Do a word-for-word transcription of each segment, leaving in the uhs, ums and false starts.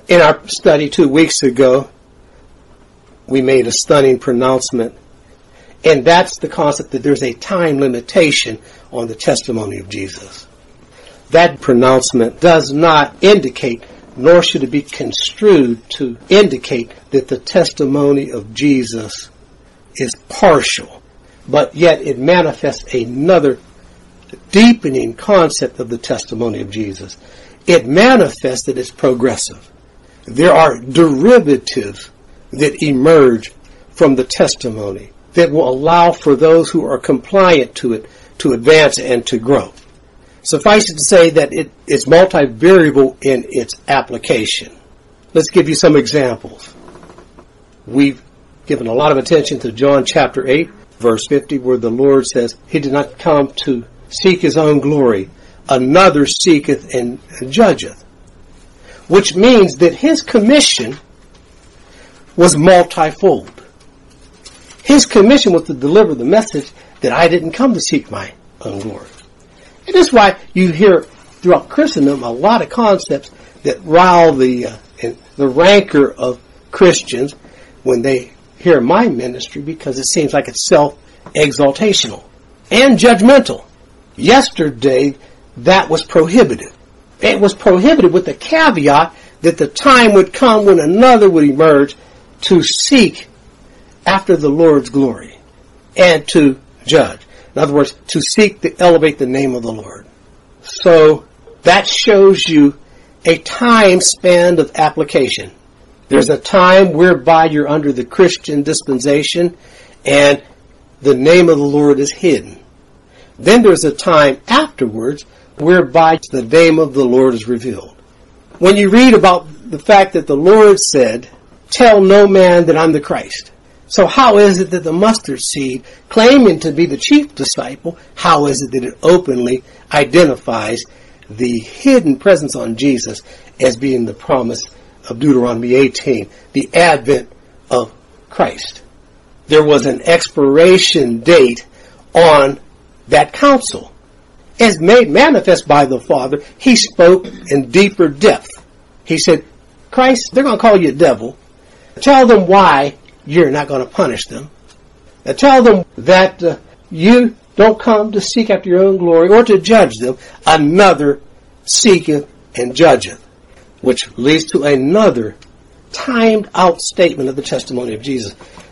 In our study two weeks ago, we made a stunning pronouncement, and that's the concept that there's a time limitation on the testimony of Jesus. That pronouncement does not indicate, nor should it be construed to indicate, that the testimony of Jesus is partial, but yet it manifests another deepening concept of the testimony of Jesus. It manifests that it's progressive. There are derivatives that emerge from the testimony that will allow for those who are compliant to it to advance and to grow. Suffice it to say that it is multivariable in its application. Let's give you some examples. We've given a lot of attention to John chapter eight, verse fifty, where the Lord says, He did not come to seek His own glory. Another seeketh and judgeth. Which means that His commission was multifold. His commission was to deliver the message that I didn't come to seek my own glory. And that's why you hear throughout Christendom a lot of concepts that rile the uh, the rancor of Christians when they hear my ministry, because it seems like it's self-exaltational and judgmental. Yesterday, that was prohibited. It was prohibited with the caveat that the time would come when another would emerge to seek after the Lord's glory and to judge. In other words, to seek to elevate the name of the Lord. So that shows you a time span of application. There's a time whereby you're under the Christian dispensation and the name of the Lord is hidden. Then there's a time afterwards whereby the name of the Lord is revealed. When you read about the fact that the Lord said, tell no man that I'm the Christ. So how is it that the mustard seed, claiming to be the chief disciple, how is it that it openly identifies the hidden presence on Jesus as being the promise of Deuteronomy eighteen, the advent of Christ? There was an expiration date on that counsel. As made manifest by the Father, He spoke in deeper depth. He said, Christ, they're going to call you a devil. Tell them why you're not going to punish them. Now tell them that uh, you don't come to seek after your own glory or to judge them. Another seeketh and judgeth. Which leads to another timed out statement of the testimony of Jesus.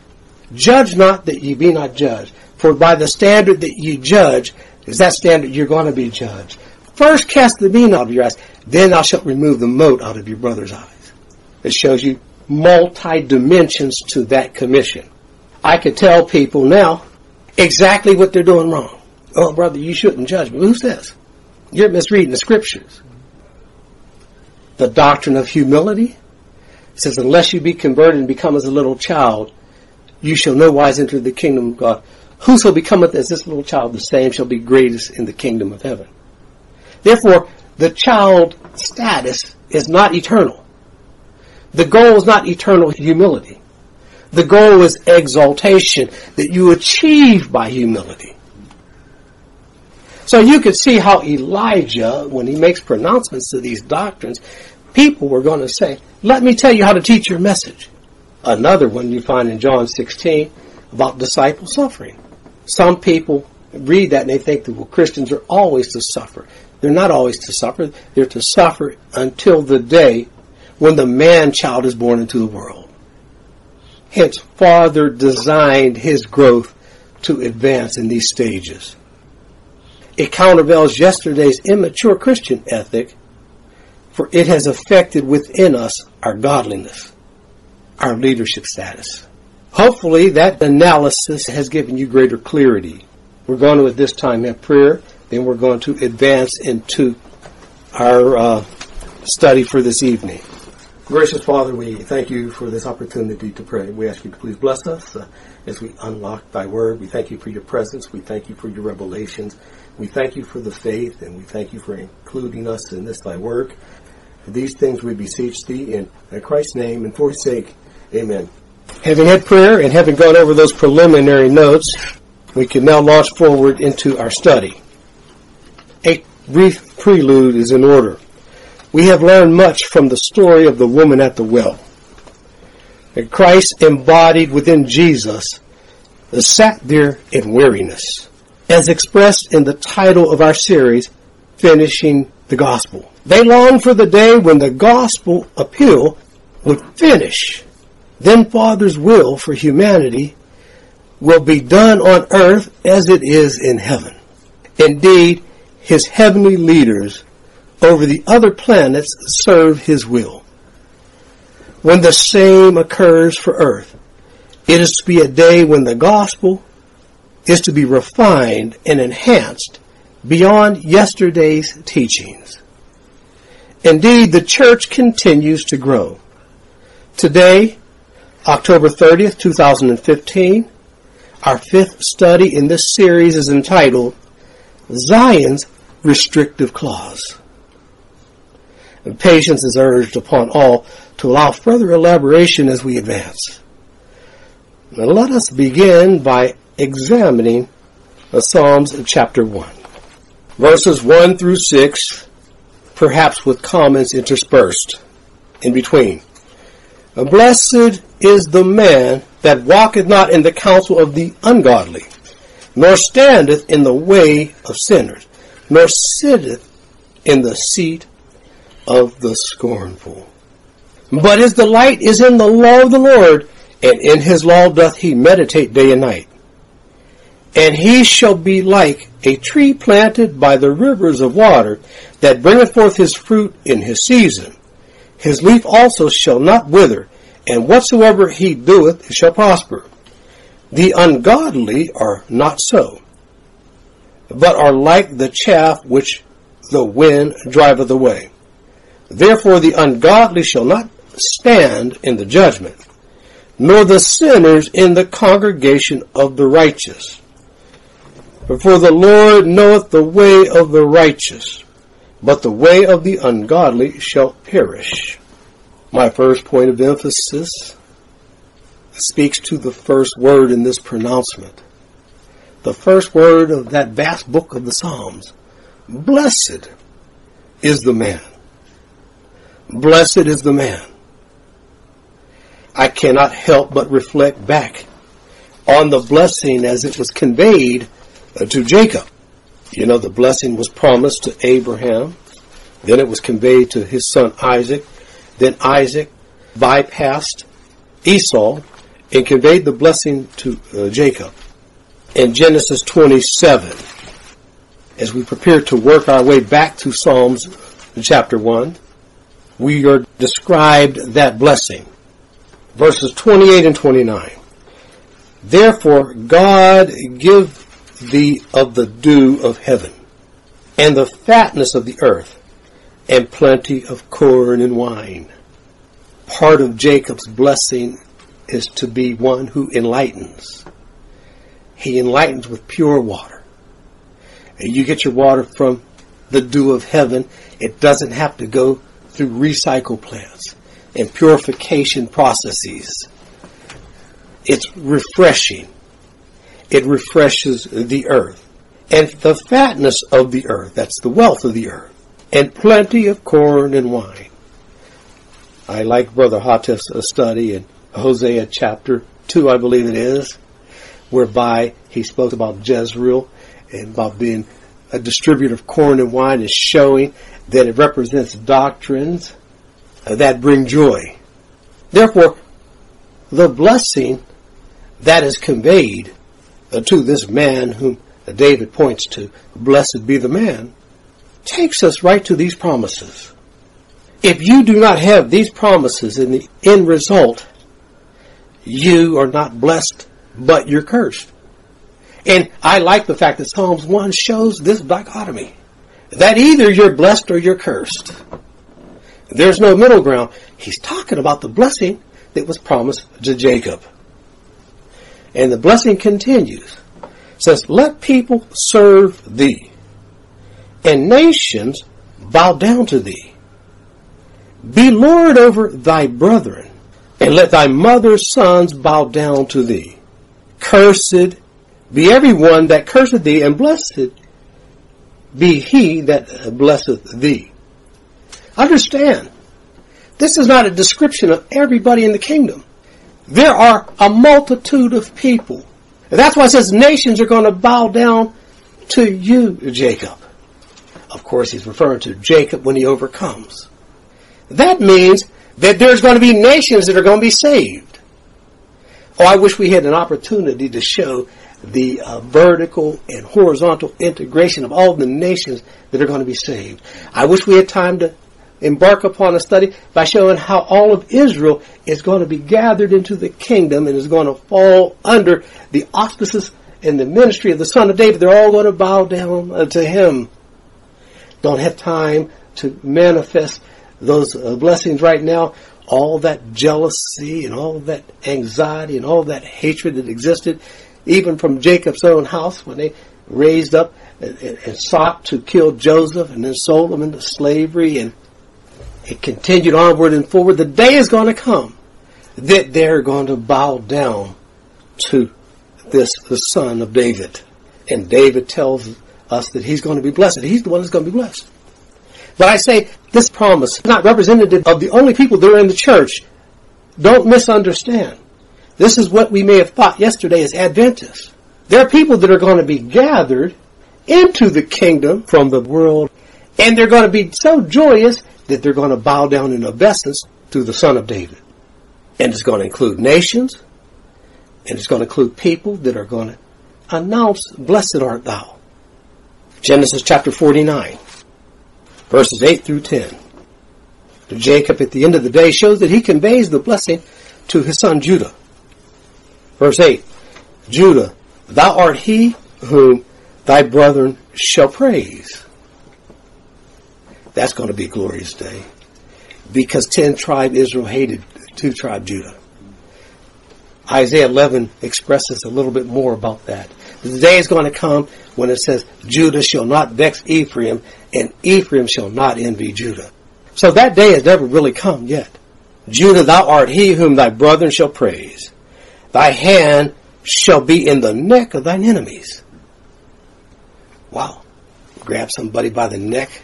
Judge not that ye be not judged. For by the standard that ye judge, is that standard you're going to be judged. First cast the beam out of your eyes, then thou shalt remove the mote out of your brother's eyes. It shows you multi-dimensions to that commission. I could tell people now exactly what they're doing wrong. Oh, brother, you shouldn't judge me. Who says? You're misreading the scriptures. The doctrine of humility says, unless you be converted and become as a little child, you shall no wise enter the kingdom of God. Whoso becometh as this little child, the same shall be greatest in the kingdom of heaven. Therefore, the child status is not eternal. The goal is not eternal humility. The goal is exaltation that you achieve by humility. So you could see how Elijah, when he makes pronouncements to these doctrines, people were going to say, let me tell you how to teach your message. Another one you find in John sixteen about disciple suffering. Some people read that and they think that, well, Christians are always to suffer. They're not always to suffer. They're to suffer until the day when the man-child is born into the world. Hence, Father designed His growth to advance in these stages. It countervails yesterday's immature Christian ethic, for it has affected within us our godliness, our leadership status. Hopefully that analysis has given you greater clarity. We're going to at this time have prayer, then we're going to advance into our uh, study for this evening. Gracious Father, we thank you for this opportunity to pray. We ask you to please bless us uh, as we unlock thy word. We thank you for your presence. We thank you for your revelations. We thank you for the faith, and we thank you for including us in this thy work. For these things we beseech thee in, in Christ's name and for his sake. Amen. Having had prayer and having gone over those preliminary notes, we can now launch forward into our study. A brief prelude is in order. we have learned much from the story of the woman at the well. And Christ, embodied within Jesus, sat there in weariness, as expressed in the title of our series, Finishing the Gospel. They longed for the day when the gospel appeal would finish. Then Father's will for humanity will be done on earth as it is in heaven. Indeed, his heavenly leaders over the other planets serve his will. When the same occurs for earth, it is to be a day when the gospel is to be refined and enhanced beyond yesterday's teachings. Indeed, the church continues to grow. Today, October thirtieth, two thousand fifteen, our fifth study in this series is entitled Zion's Restrictive Clause. And patience is urged upon all to allow further elaboration as we advance. Now let us begin by examining Psalms chapter one. Verses one through six, perhaps with comments interspersed in between. Blessed is the man that walketh not in the counsel of the ungodly, nor standeth in the way of sinners, nor sitteth in the seat of the scornful. But his delight is in the law of the Lord, and in his law doth he meditate day and night. And he shall be like a tree planted by the rivers of water, that bringeth forth his fruit in his season. His leaf also shall not wither, and whatsoever he doeth shall prosper. The ungodly are not so, but are like the chaff which the wind driveth away. Therefore the ungodly shall not stand in the judgment, nor the sinners in the congregation of the righteous. For the Lord knoweth the way of the righteous, but the way of the ungodly shall perish. My first point of emphasis speaks to the first word in this pronouncement. The first word of that vast book of the Psalms. Blessed is the man. Blessed is the man. I cannot help but reflect back on the blessing as it was conveyed to Jacob. You know, the blessing was promised to Abraham. Then it was conveyed to his son Isaac. Then Isaac bypassed Esau and conveyed the blessing to uh, Jacob. In Genesis twenty-seven, as we prepare to work our way back to Psalms chapter one, we are described that blessing. Verses twenty-eight and twenty-nine. Therefore God give thee of the dew of heaven, and the fatness of the earth, and plenty of corn and wine. Part of Jacob's blessing is to be one who enlightens. He enlightens with pure water. And you get your water from the dew of heaven. It doesn't have to go through recycle plants and purification processes. It's refreshing. It refreshes the earth. And the fatness of the earth, that's the wealth of the earth. And plenty of corn and wine. I like Brother Hatif's study in Hosea chapter two, I believe it is, whereby he spoke about Jezreel and about being a distributor of corn and wine, is showing that it represents doctrines that bring joy. Therefore, the blessing that is conveyed to this man whom David points to, blessed be the man, takes us right to these promises. If you do not have these promises in the end result, you are not blessed, but you're cursed. And I like the fact that Psalms one shows this dichotomy, that either you're blessed or you're cursed. There's no middle ground. He's talking about the blessing that was promised to Jacob. And the blessing continues. It says, let people serve thee, and nations bow down to thee. Be Lord over thy brethren, and let thy mother's sons bow down to thee. Cursed be every one that curseth thee, and blessed be he that blesseth thee. Understand, this is not a description of everybody in the kingdom. There are a multitude of people. And that's why it says nations are going to bow down to you, Jacob. Of course, he's referring to Jacob when he overcomes. That means that there's going to be nations that are going to be saved. Oh, I wish we had an opportunity to show the uh, vertical and horizontal integration of all the nations that are going to be saved. I wish we had time to embark upon a study by showing how all of Israel is going to be gathered into the kingdom and is going to fall under the auspices and the ministry of the Son of David. They're all going to bow down to him. Don't have time to manifest those uh, blessings right now. All that jealousy and all that anxiety and all that hatred that existed, even from Jacob's own house when they raised up and, and, and sought to kill Joseph and then sold him into slavery, and it continued onward and forward. The day is going to come that they're going to bow down to this, the Son of David. And David tells us that he's going to be blessed. He's the one that's going to be blessed. But I say this promise is not representative of the only people that are in the church. Don't misunderstand. This is what we may have thought yesterday as Adventists. There are people that are going to be gathered into the kingdom from the world, and they're going to be so joyous that they're going to bow down in obeisance to the Son of David. And it's going to include nations, and it's going to include people that are going to announce, "Blessed art thou." Genesis chapter forty-nine, verses eight through ten. Jacob at the end of the day shows that he conveys the blessing to his son Judah. Verse eight, Judah, thou art he whom thy brethren shall praise. That's going to be a glorious day, because ten tribe Israel hated two tribe Judah. Isaiah eleven expresses a little bit more about that. The day is going to come when it says, Judah shall not vex Ephraim, and Ephraim shall not envy Judah. So that day has never really come yet. Judah, thou art he whom thy brethren shall praise. Thy hand shall be in the neck of thine enemies. Wow. Grab somebody by the neck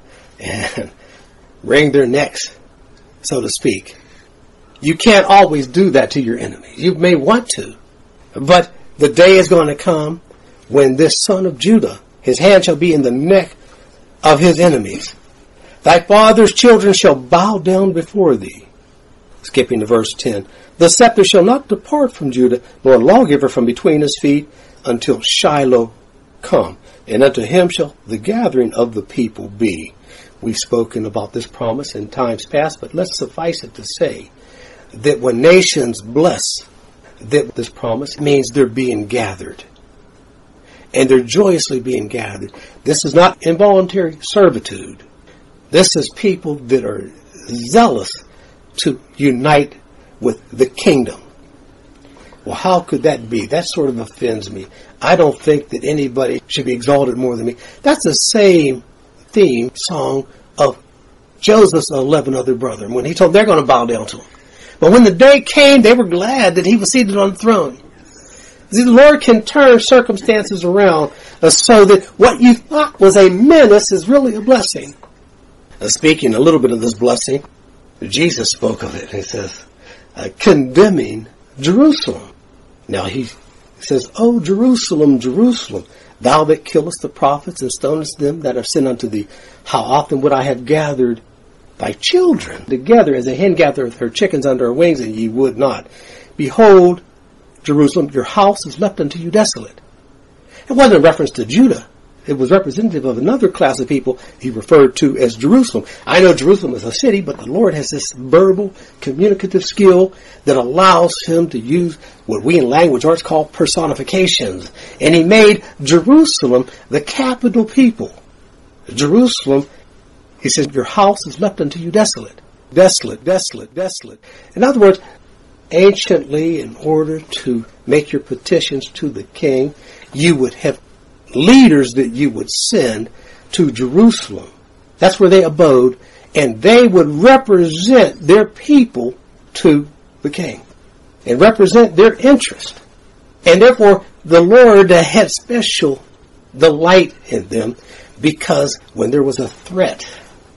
and wring their necks, so to speak. You can't always do that to your enemies. You may want to, but the day is going to come when this son of Judah, his hand shall be in the neck of his enemies. Thy father's children shall bow down before thee. Skipping to verse ten. The scepter shall not depart from Judah, nor a lawgiver from between his feet, until Shiloh come. And unto him shall the gathering of the people be. We've spoken about this promise in times past, but let's suffice it to say that when nations bless, that this promise means they're being gathered. And they're joyously being gathered. This is not involuntary servitude. This is people that are zealous to unite with the kingdom. Well, how could that be? That sort of offends me. I don't think that anybody should be exalted more than me. That's the same theme song of Joseph's eleven other brethren, when he told them they're going to bow down to him. But when the day came, they were glad that he was seated on the throne. See, the Lord can turn circumstances around uh, so that what you thought was a menace is really a blessing. Uh, speaking a little bit of this blessing, Jesus spoke of it. He says, uh, condemning Jerusalem. Now he says, O Jerusalem, Jerusalem, thou that killest the prophets and stonest them that have sent unto thee, how often would I have gathered thy children together as a hen gathereth her chickens under her wings, and ye would not. Behold, Jerusalem, your house is left unto you desolate. It wasn't a reference to Judah. It was representative of another class of people he referred to as Jerusalem. I know Jerusalem is a city, but the Lord has this verbal, communicative skill that allows him to use what we in language arts call personifications. And he made Jerusalem the capital people. Jerusalem, he says, your house is left unto you desolate. Desolate, desolate, desolate. In other words, anciently, in order to make your petitions to the king, you would have leaders that you would send to Jerusalem. That's where they abode, and they would represent their people to the king and represent their interest. And therefore, the Lord had special delight in them, because when there was a threat,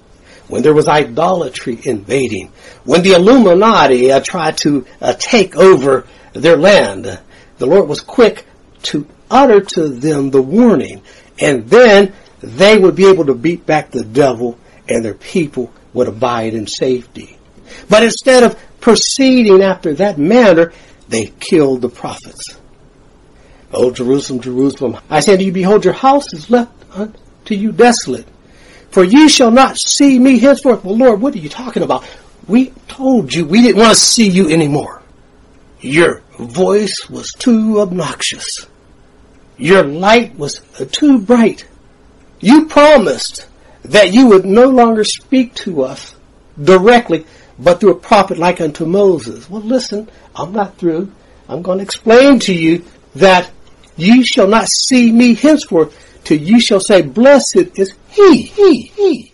when there was idolatry invading, when the Illuminati uh, tried to uh, take over their land, the Lord was quick to utter to them the warning, and then they would be able to beat back the devil and their people would abide in safety. But instead of proceeding after that manner, they killed the prophets. O Jerusalem, Jerusalem, I say unto you, behold, your house is left unto you desolate. For ye shall not see me henceforth. Well, Lord, what are you talking about? We told you we didn't want to see you anymore. Your voice was too obnoxious. Your light was too bright. You promised that you would no longer speak to us directly, but through a prophet like unto Moses. Well, listen, I'm not through. I'm going to explain to you that ye shall not see me henceforth, till ye shall say, blessed is he, he, he,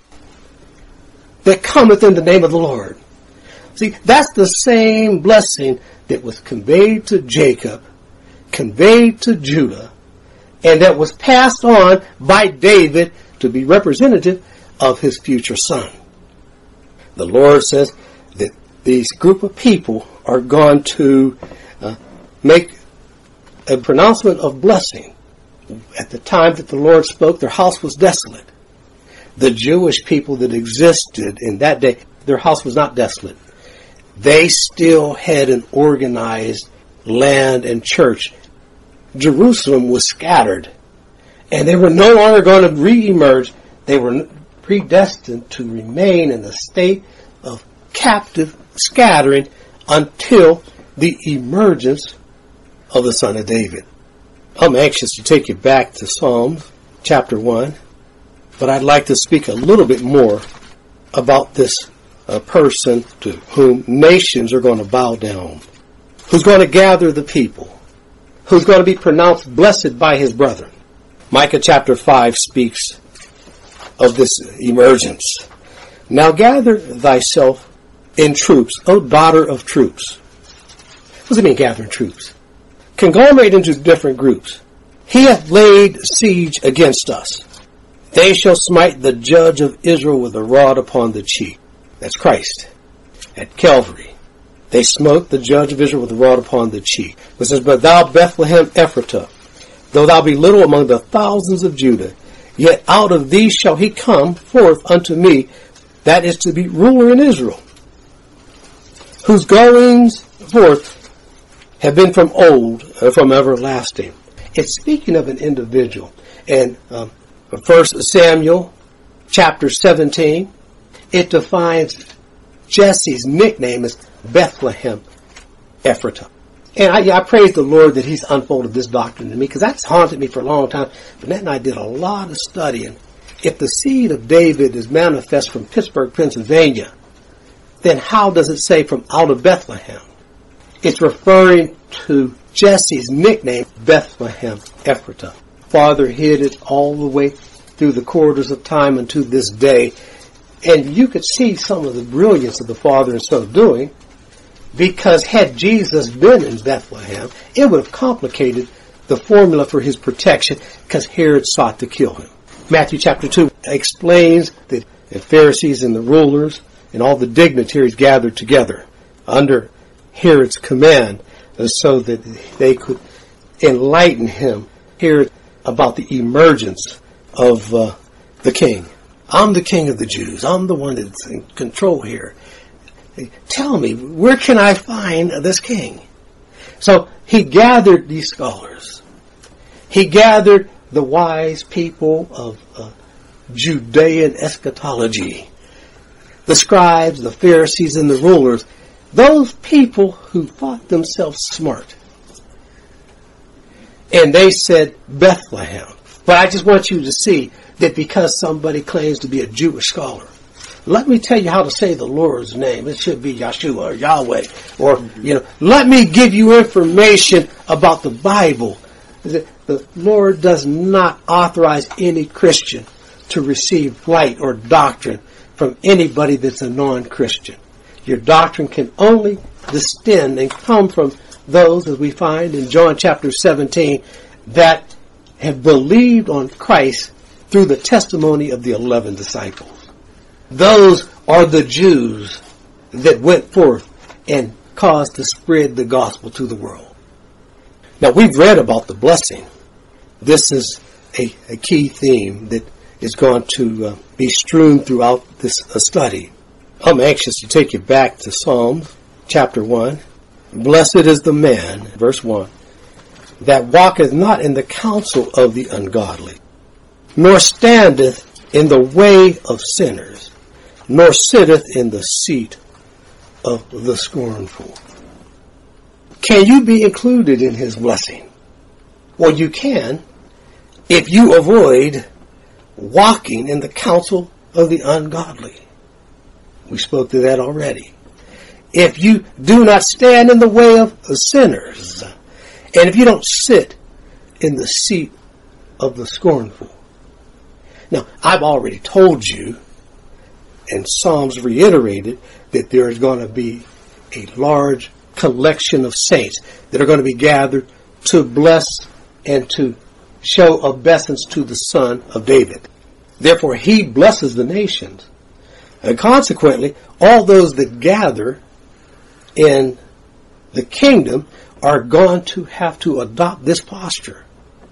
that cometh in the name of the Lord. See, that's the same blessing that was conveyed to Jacob, conveyed to Judah, and that was passed on by David to be representative of his future son. The Lord says that these group of people are going to uh, make a pronouncement of blessing. At the time that the Lord spoke, their house was desolate. The Jewish people that existed in that day, their house was not desolate. They still had an organized land and church. Jerusalem was scattered, and they were no longer going to re-emerge. They were predestined to remain in a state of captive scattering until the emergence of the Son of David. I'm anxious to take you back to Psalms chapter one, but I'd like to speak a little bit more about this uh, person to whom nations are going to bow down, who's going to gather the people, who's going to be pronounced blessed by his brethren. Micah chapter five speaks of this emergence. Now gather thyself in troops, O daughter of troops. What does it mean, gathering troops? Conglomerate into different groups. He hath laid siege against us. They shall smite the judge of Israel with a rod upon the cheek. That's Christ. At Calvary, they smote the judge of Israel with a rod upon the cheek. It says, but thou Bethlehem Ephratah, though thou be little among the thousands of Judah, yet out of thee shall he come forth unto me, that is to be ruler in Israel, whose goings forth have been from old, uh, from everlasting. It's speaking of an individual. And um, First Samuel chapter seventeen, it defines Jesse's nickname as Bethlehem Ephratah. And I, I praise the Lord that he's unfolded this doctrine to me, because that's haunted me for a long time. But and I did a lot of studying. If the seed of David is manifest from Pittsburgh, Pennsylvania, then how does it say from out of Bethlehem? It's referring to Jesse's nickname, Bethlehem Ephratah. Father hid it all the way through the corridors of time unto this day. And you could see some of the brilliance of the Father in so doing, because had Jesus been in Bethlehem, it would have complicated the formula for his protection, because Herod sought to kill him. Matthew chapter two explains that the Pharisees and the rulers and all the dignitaries gathered together under Herod's command so that they could enlighten him, Herod, about the emergence of uh, the king. I'm the king of the Jews. I'm the one that's in control here. Tell me, where can I find this king? So he gathered these scholars. He gathered the wise people of uh, Judean eschatology, the scribes, the Pharisees, and the rulers, those people who thought themselves smart. And they said Bethlehem. But I just want you to see that because somebody claims to be a Jewish scholar, let me tell you how to say the Lord's name. It should be Yeshua or Yahweh. Or, you know, let me give you information about the Bible. The Lord does not authorize any Christian to receive light or doctrine from anybody that's a non-Christian. Your doctrine can only descend and come from those, as we find in John chapter seventeen, that have believed on Christ through the testimony of the eleven disciples. Those are the Jews that went forth and caused to spread the gospel to the world. Now, we've read about the blessing. This is a, a key theme that is going to uh, be strewn throughout this uh, study. I'm anxious to take you back to Psalms chapter one. Blessed is the man, verse one, that walketh not in the counsel of the ungodly, nor standeth in the way of sinners, nor sitteth in the seat of the scornful. Can you be included in his blessing? Well, you can if you avoid walking in the counsel of the ungodly. We spoke to that already. If you do not stand in the way of sinners, and if you don't sit in the seat of the scornful. Now, I've already told you, and Psalms reiterated, that there is going to be a large collection of saints that are going to be gathered to bless and to show obeisance to the Son of David. Therefore, he blesses the nations. And consequently, all those that gather in the kingdom are going to have to adopt this posture.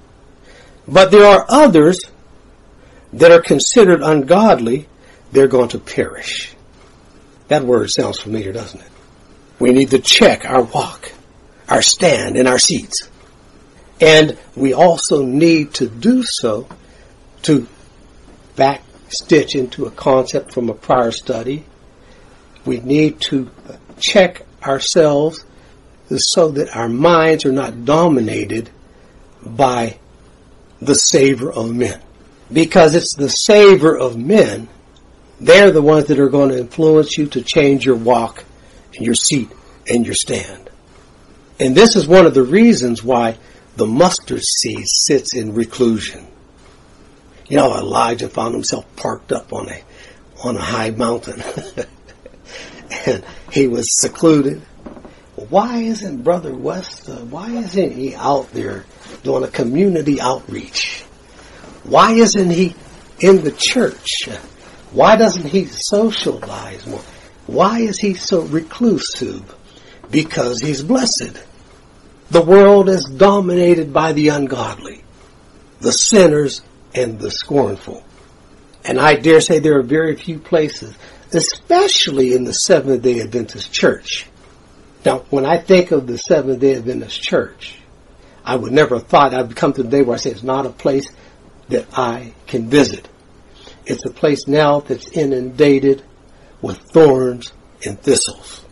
But there are others that are considered ungodly. They're going to perish. That word sounds familiar, doesn't it? We need to check our walk, our stand, and our seats. And we also need to do so to back stitch into a concept from a prior study. We need to check ourselves so that our minds are not dominated by the savor of men. Because it's the savor of men, they're the ones that are going to influence you to change your walk and your seat and your stand. And this is one of the reasons why the mustard seed sits in reclusion. You know, Elijah found himself parked up on a on a high mountain. And he was secluded. Why isn't Brother West, uh, why isn't he out there doing a community outreach? Why isn't he in the church? Why doesn't he socialize more? Why is he so reclusive? Because he's blessed. The world is dominated by the ungodly, the sinners, and the scornful. And I dare say there are very few places, especially in the Seventh-day Adventist Church. Now, when I think of the Seventh-day Adventist Church, I would never have thought I'd come to the day where I say it's not a place that I can visit. It's a place now that's inundated with thorns and thistles.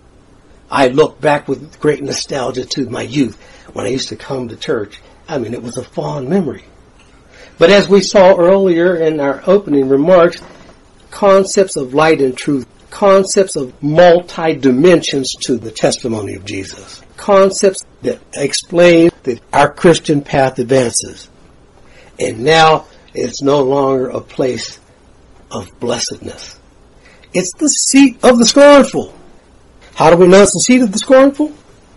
I look back with great nostalgia to my youth when I used to come to church. I mean, it was a fond memory. But as we saw earlier in our opening remarks, concepts of light and truth, concepts of multi-dimensions to the testimony of Jesus, concepts that explain that our Christian path advances. And now it's no longer a place of blessedness. It's the seat of the scornful. How do we know it's the seat of the scornful?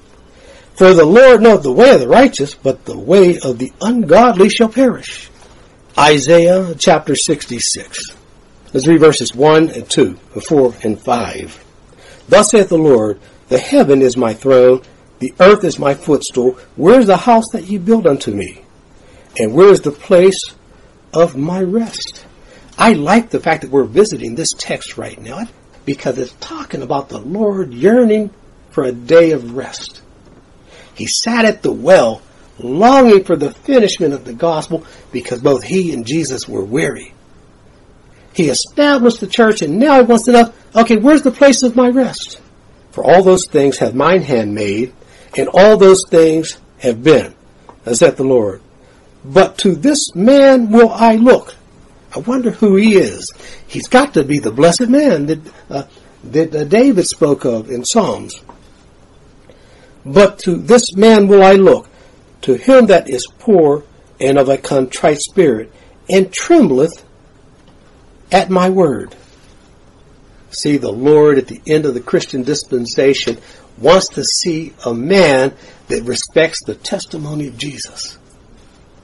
For the Lord knoweth the way of the righteous, but the way of the ungodly shall perish. Isaiah chapter sixty-six. Let's read verses one and two, four and five. Thus saith the Lord, the heaven is my throne, the earth is my footstool. Where is the house that ye built unto me? And where is the place of my rest? I like the fact that we're visiting this text right now because it's talking about the Lord yearning for a day of rest. He sat at the well longing for the finishment of the gospel because both he and Jesus were weary. He established the church and now he wants to know, okay, where's the place of my rest? For all those things have mine hand made, and all those things have been, as saith the Lord. But to this man will I look. I wonder who he is. He's got to be the blessed man that, uh, that uh, David spoke of in Psalms. But to this man will I look, to him that is poor and of a contrite spirit, and trembleth at my word. See, the Lord at the end of the Christian dispensation wants to see a man that respects the testimony of Jesus.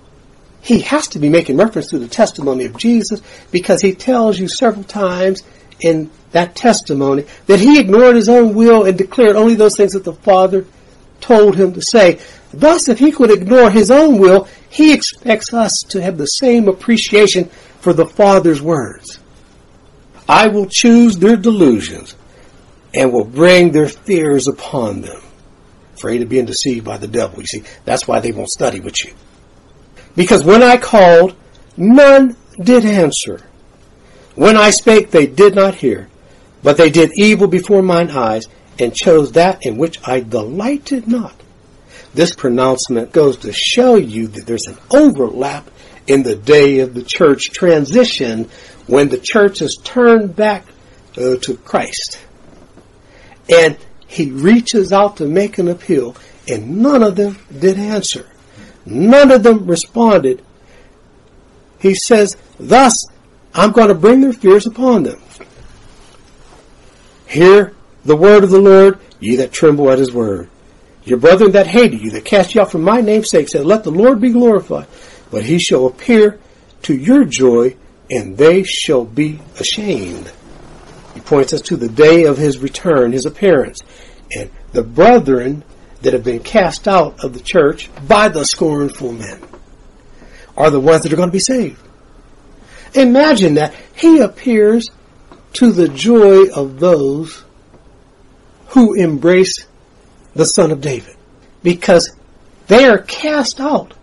He has to be making reference to the testimony of Jesus because he tells you several times in that testimony that he ignored his own will and declared only those things that the Father told him to say. Thus, if he could ignore his own will, he expects us to have the same appreciation for the Father's words. I will choose their delusions and will bring their fears upon them. Afraid of being deceived by the devil. You see, that's why they won't study with you. Because when I called, none did answer. When I spake, they did not hear. But they did evil before mine eyes, and chose that in which I delighted not. This pronouncement goes to show you that there's an overlap in the day of the church transition when the church has turned back uh, to Christ. And he reaches out to make an appeal, and none of them did answer. None of them responded. He says, thus, I'm going to bring their fears upon them. Hear the word of the Lord, ye that tremble at his word. Your brethren that hated you, that cast you out for my name's sake, said, let the Lord be glorified. But he shall appear to your joy, and they shall be ashamed. He points us to the day of his return, his appearance. And the brethren that have been cast out of the church by the scornful men are the ones that are going to be saved. Imagine that. He appears to the joy of those who embrace the Son of David, because they are cast out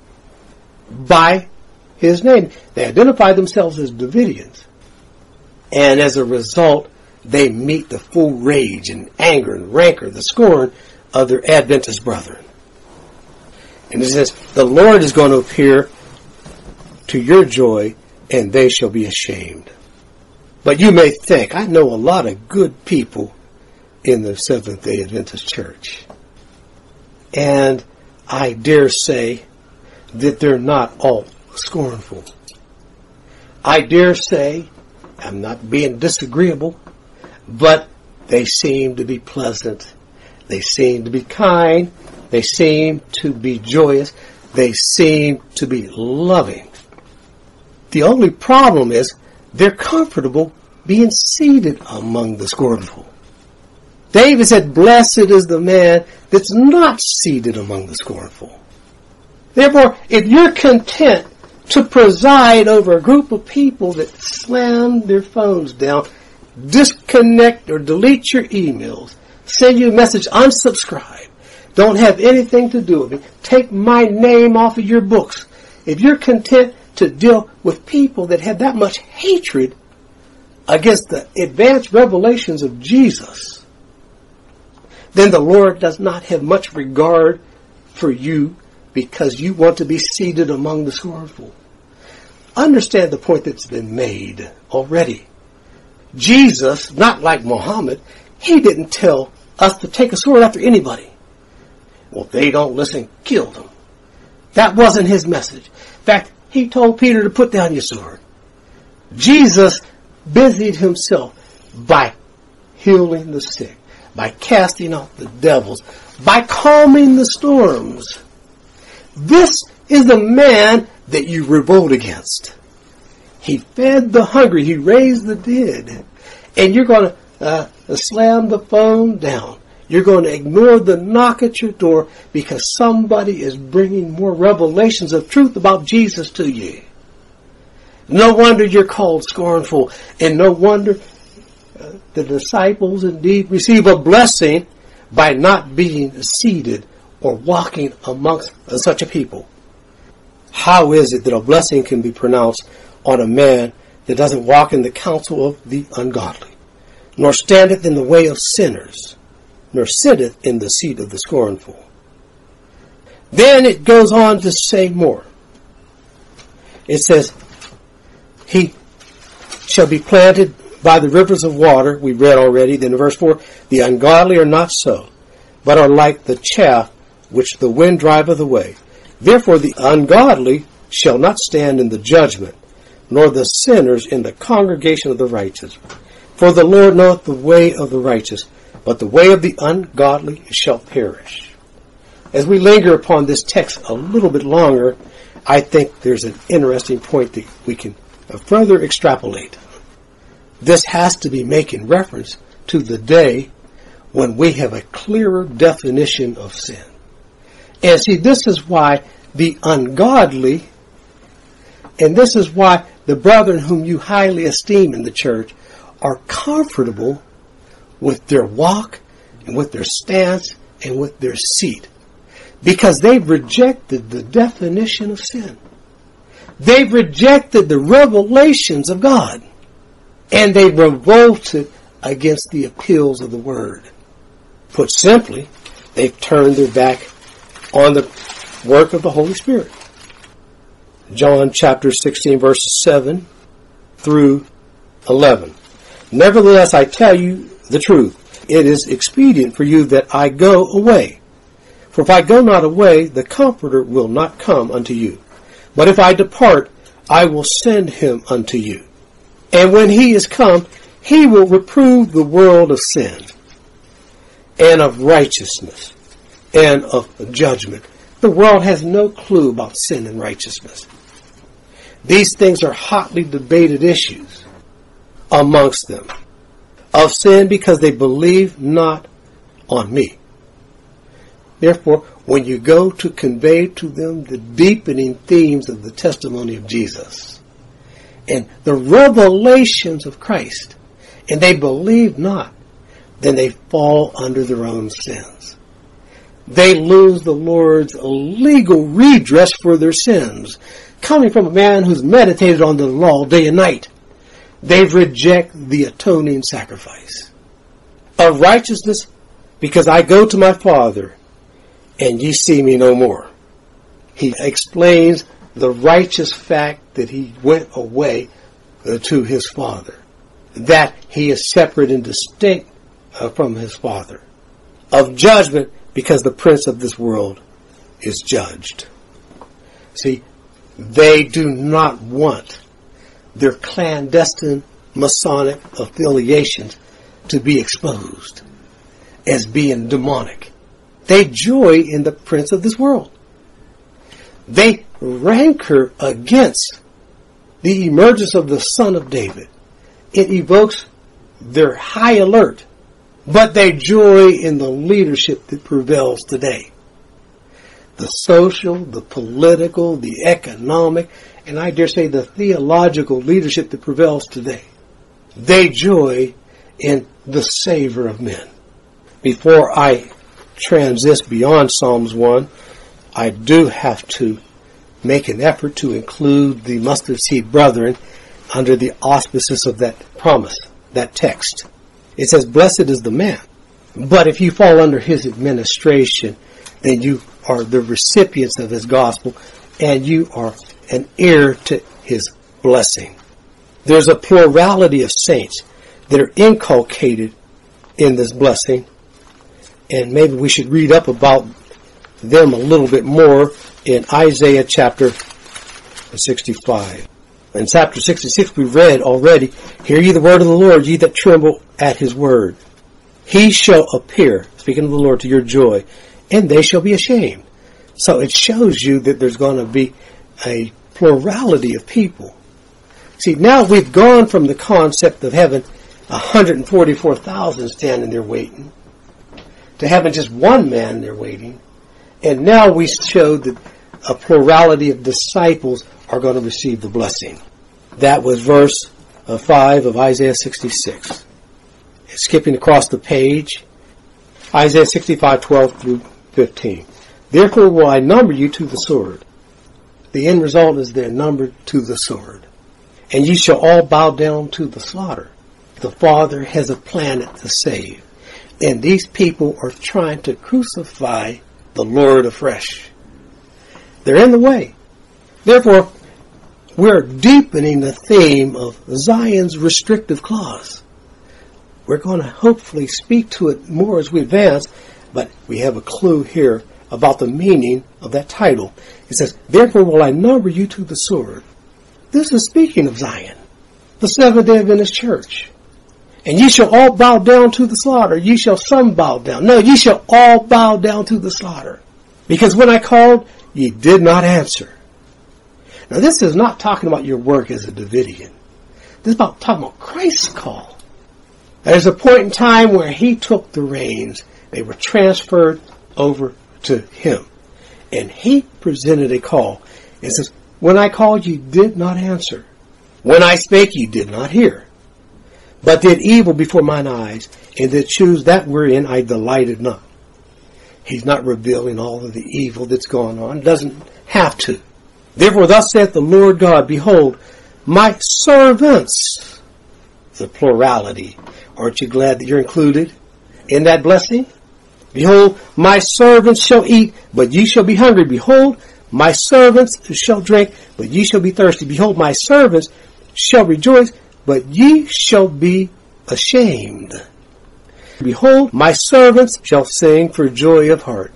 by his name. They identify themselves as Davidians, and as a result, they meet the full rage and anger and rancor, the scorn of their Adventist brethren. And it says, the Lord is going to appear to your joy, and they shall be ashamed. But you may think, I know a lot of good people in the Seventh-day Adventist Church. And I dare say that they're not all scornful. I dare say, I'm not being disagreeable, but they seem to be pleasant. They seem to be kind. They seem to be joyous. They seem to be loving. The only problem is they're comfortable being seated among the scornful. David said, blessed is the man that's not seated among the scornful. Therefore, if you're content to preside over a group of people that slam their phones down, disconnect or delete your emails, send you a message, unsubscribe, don't have anything to do with me, take my name off of your books. If you're content to deal with people that have that much hatred against the advanced revelations of Jesus, then the Lord does not have much regard for you because you want to be seated among the scornful. Understand the point that's been made already. Jesus, not like Muhammad, he didn't tell us to take a sword after anybody. Well, if they don't listen, kill them. That wasn't his message. In fact, he told Peter to put down your sword. Jesus busied himself by healing the sick, by casting out the devils, by calming the storms. This is the man that you revolt against. He fed the hungry. He raised the dead. And you're going to uh, slam the phone down. You're going to ignore the knock at your door because somebody is bringing more revelations of truth about Jesus to you. No wonder you're called scornful. And no wonder uh, the disciples indeed receive a blessing by not being seated or walking amongst such a people. How is it that a blessing can be pronounced on a man that doesn't walk in the counsel of the ungodly, nor standeth in the way of sinners, nor sitteth in the seat of the scornful? Then it goes on to say more. It says, he shall be planted by the rivers of water. We read already. Then in verse four, the ungodly are not so, but are like the chaff which the wind driveth away. Therefore the ungodly shall not stand in the judgment, nor the sinners in the congregation of the righteous. For the Lord knoweth the way of the righteous, but the way of the ungodly shall perish. As we linger upon this text a little bit longer, I think there's an interesting point that we can further extrapolate. This has to be making reference to the day when we have a clearer definition of sin. And see, this is why the ungodly, and this is why the brethren whom you highly esteem in the church are comfortable with their walk and with their stance and with their seat. Because they've rejected the definition of sin. They've rejected the revelations of God. And they've revolted against the appeals of the Word. Put simply, they've turned their back on the work of the Holy Spirit. John chapter sixteen verses seven through eleven. Nevertheless, I tell you the truth. It is expedient for you that I go away. For if I go not away, the Comforter will not come unto you. But if I depart, I will send him unto you. And when he is come, he will reprove the world of sin, and of righteousness, and of judgment. The world has no clue about sin and righteousness. These things are hotly debated issues amongst them. Of sin, because they believe not on me. Therefore, when you go to convey to them the deepening themes of the testimony of Jesus and the revelations of Christ, and they believe not, then they fall under their own sins. They lose the Lord's legal redress for their sins, coming from a man who's meditated on the law day and night. They reject the atoning sacrifice. Of righteousness, because I go to my Father, and ye see me no more. He explains the righteous fact that he went away uh, to his Father. That he is separate and distinct uh, from his Father. Of judgment, because the prince of this world is judged. See, they do not want their clandestine Masonic affiliations to be exposed as being demonic. They joy in the prince of this world. They rancor against the emergence of the Son of David. It evokes their high alert, but they joy in the leadership that prevails today. The social, the political, the economic, and I dare say the theological leadership that prevails today. They joy in the savor of men. Before I transit beyond Psalms one, I do have to make an effort to include the mustard seed brethren under the auspices of that promise, that text. It says, blessed is the man. But if you fall under his administration, then you are the recipients of his gospel, and you are an heir to his blessing. There's a plurality of saints that are inculcated in this blessing, and maybe we should read up about them a little bit more in Isaiah chapter sixty-five. In chapter sixty-six we read already, hear ye the word of the Lord, ye that tremble at his word. He shall appear, speaking of the Lord, to your joy, and they shall be ashamed. So it shows you that there's going to be a plurality of people. See, now we've gone from the concept of having one hundred forty-four thousand standing there waiting to having just one man there waiting. And now we showed that a plurality of disciples are going to receive the blessing. That was verse five of Isaiah sixty-six. Skipping across the page, Isaiah sixty-five, twelve through fifteen. Therefore will I number you to the sword. The end result is they're numbered to the sword. And ye shall all bow down to the slaughter. The Father has a planet to save. And these people are trying to crucify the Lord afresh. They're in the way. Therefore, we're deepening the theme of Zion's restrictive clause. We're going to hopefully speak to it more as we advance, but we have a clue here about the meaning of that title. It says, therefore will I number you to the sword. This is speaking of Zion, the Seventh-day Adventist Church. And ye shall all bow down to the slaughter. Ye shall some bow down. No, ye shall all bow down to the slaughter. Because when I called, ye did not answer. Now this is not talking about your work as a Davidian. This is about talking about Christ's call. There's a point in time where he took the reins. They were transferred over to him. And he presented a call. It says, when I called, you did not answer. When I spake, you did not hear. But did evil before mine eyes, and did choose that wherein I delighted not. He's not revealing all of the evil that's going on. Doesn't have to. Therefore, thus saith the Lord God, behold, my servants, the plurality. Aren't you glad that you're included in that blessing? Behold, my servants shall eat, but ye shall be hungry. Behold, my servants shall drink, but ye shall be thirsty. Behold, my servants shall rejoice, but ye shall be ashamed. Behold, my servants shall sing for joy of heart.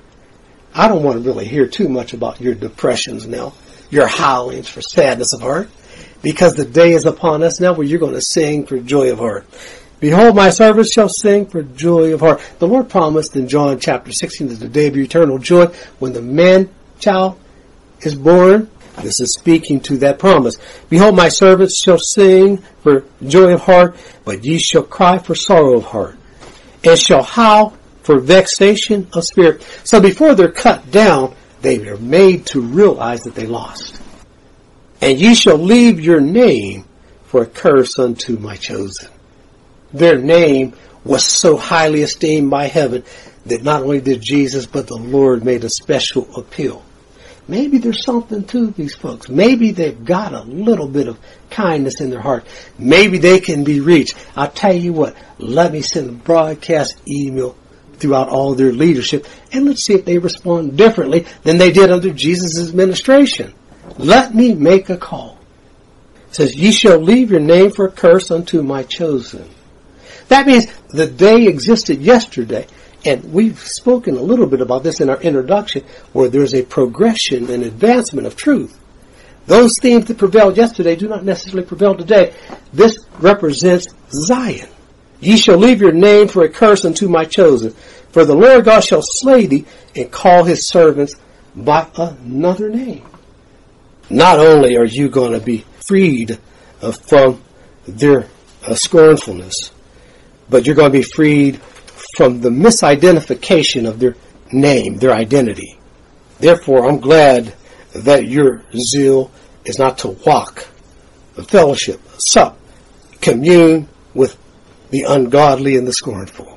I don't want to really hear too much about your depressions now, your howlings for sadness of heart, because the day is upon us now where you're going to sing for joy of heart. Behold, my servants shall sing for joy of heart. The Lord promised in John chapter sixteen that the day of eternal joy, when the man-child is born, this is speaking to that promise. Behold, my servants shall sing for joy of heart, but ye shall cry for sorrow of heart, and shall howl for vexation of spirit. So before they're cut down, they are made to realize that they lost. And ye shall leave your name for a curse unto my chosen. Their name was so highly esteemed by heaven that not only did Jesus, but the Lord made a special appeal. Maybe there's something to these folks. Maybe they've got a little bit of kindness in their heart. Maybe they can be reached. I'll tell you what, let me send a broadcast email throughout all their leadership, and let's see if they respond differently than they did under Jesus' administration. Let me make a call. It says, ye shall leave your name for a curse unto my chosen. That means the day existed yesterday, and we've spoken a little bit about this in our introduction, where there's a progression and advancement of truth. Those themes that prevailed yesterday do not necessarily prevail today. This represents Zion. Ye shall leave your name for a curse unto my chosen. For the Lord God shall slay thee and call his servants by another name. Not only are you going to be freed uh, from their uh, scornfulness, but you're going to be freed from the misidentification of their name, their identity. Therefore, I'm glad that your zeal is not to walk, fellowship, sup, commune with the ungodly and the scornful.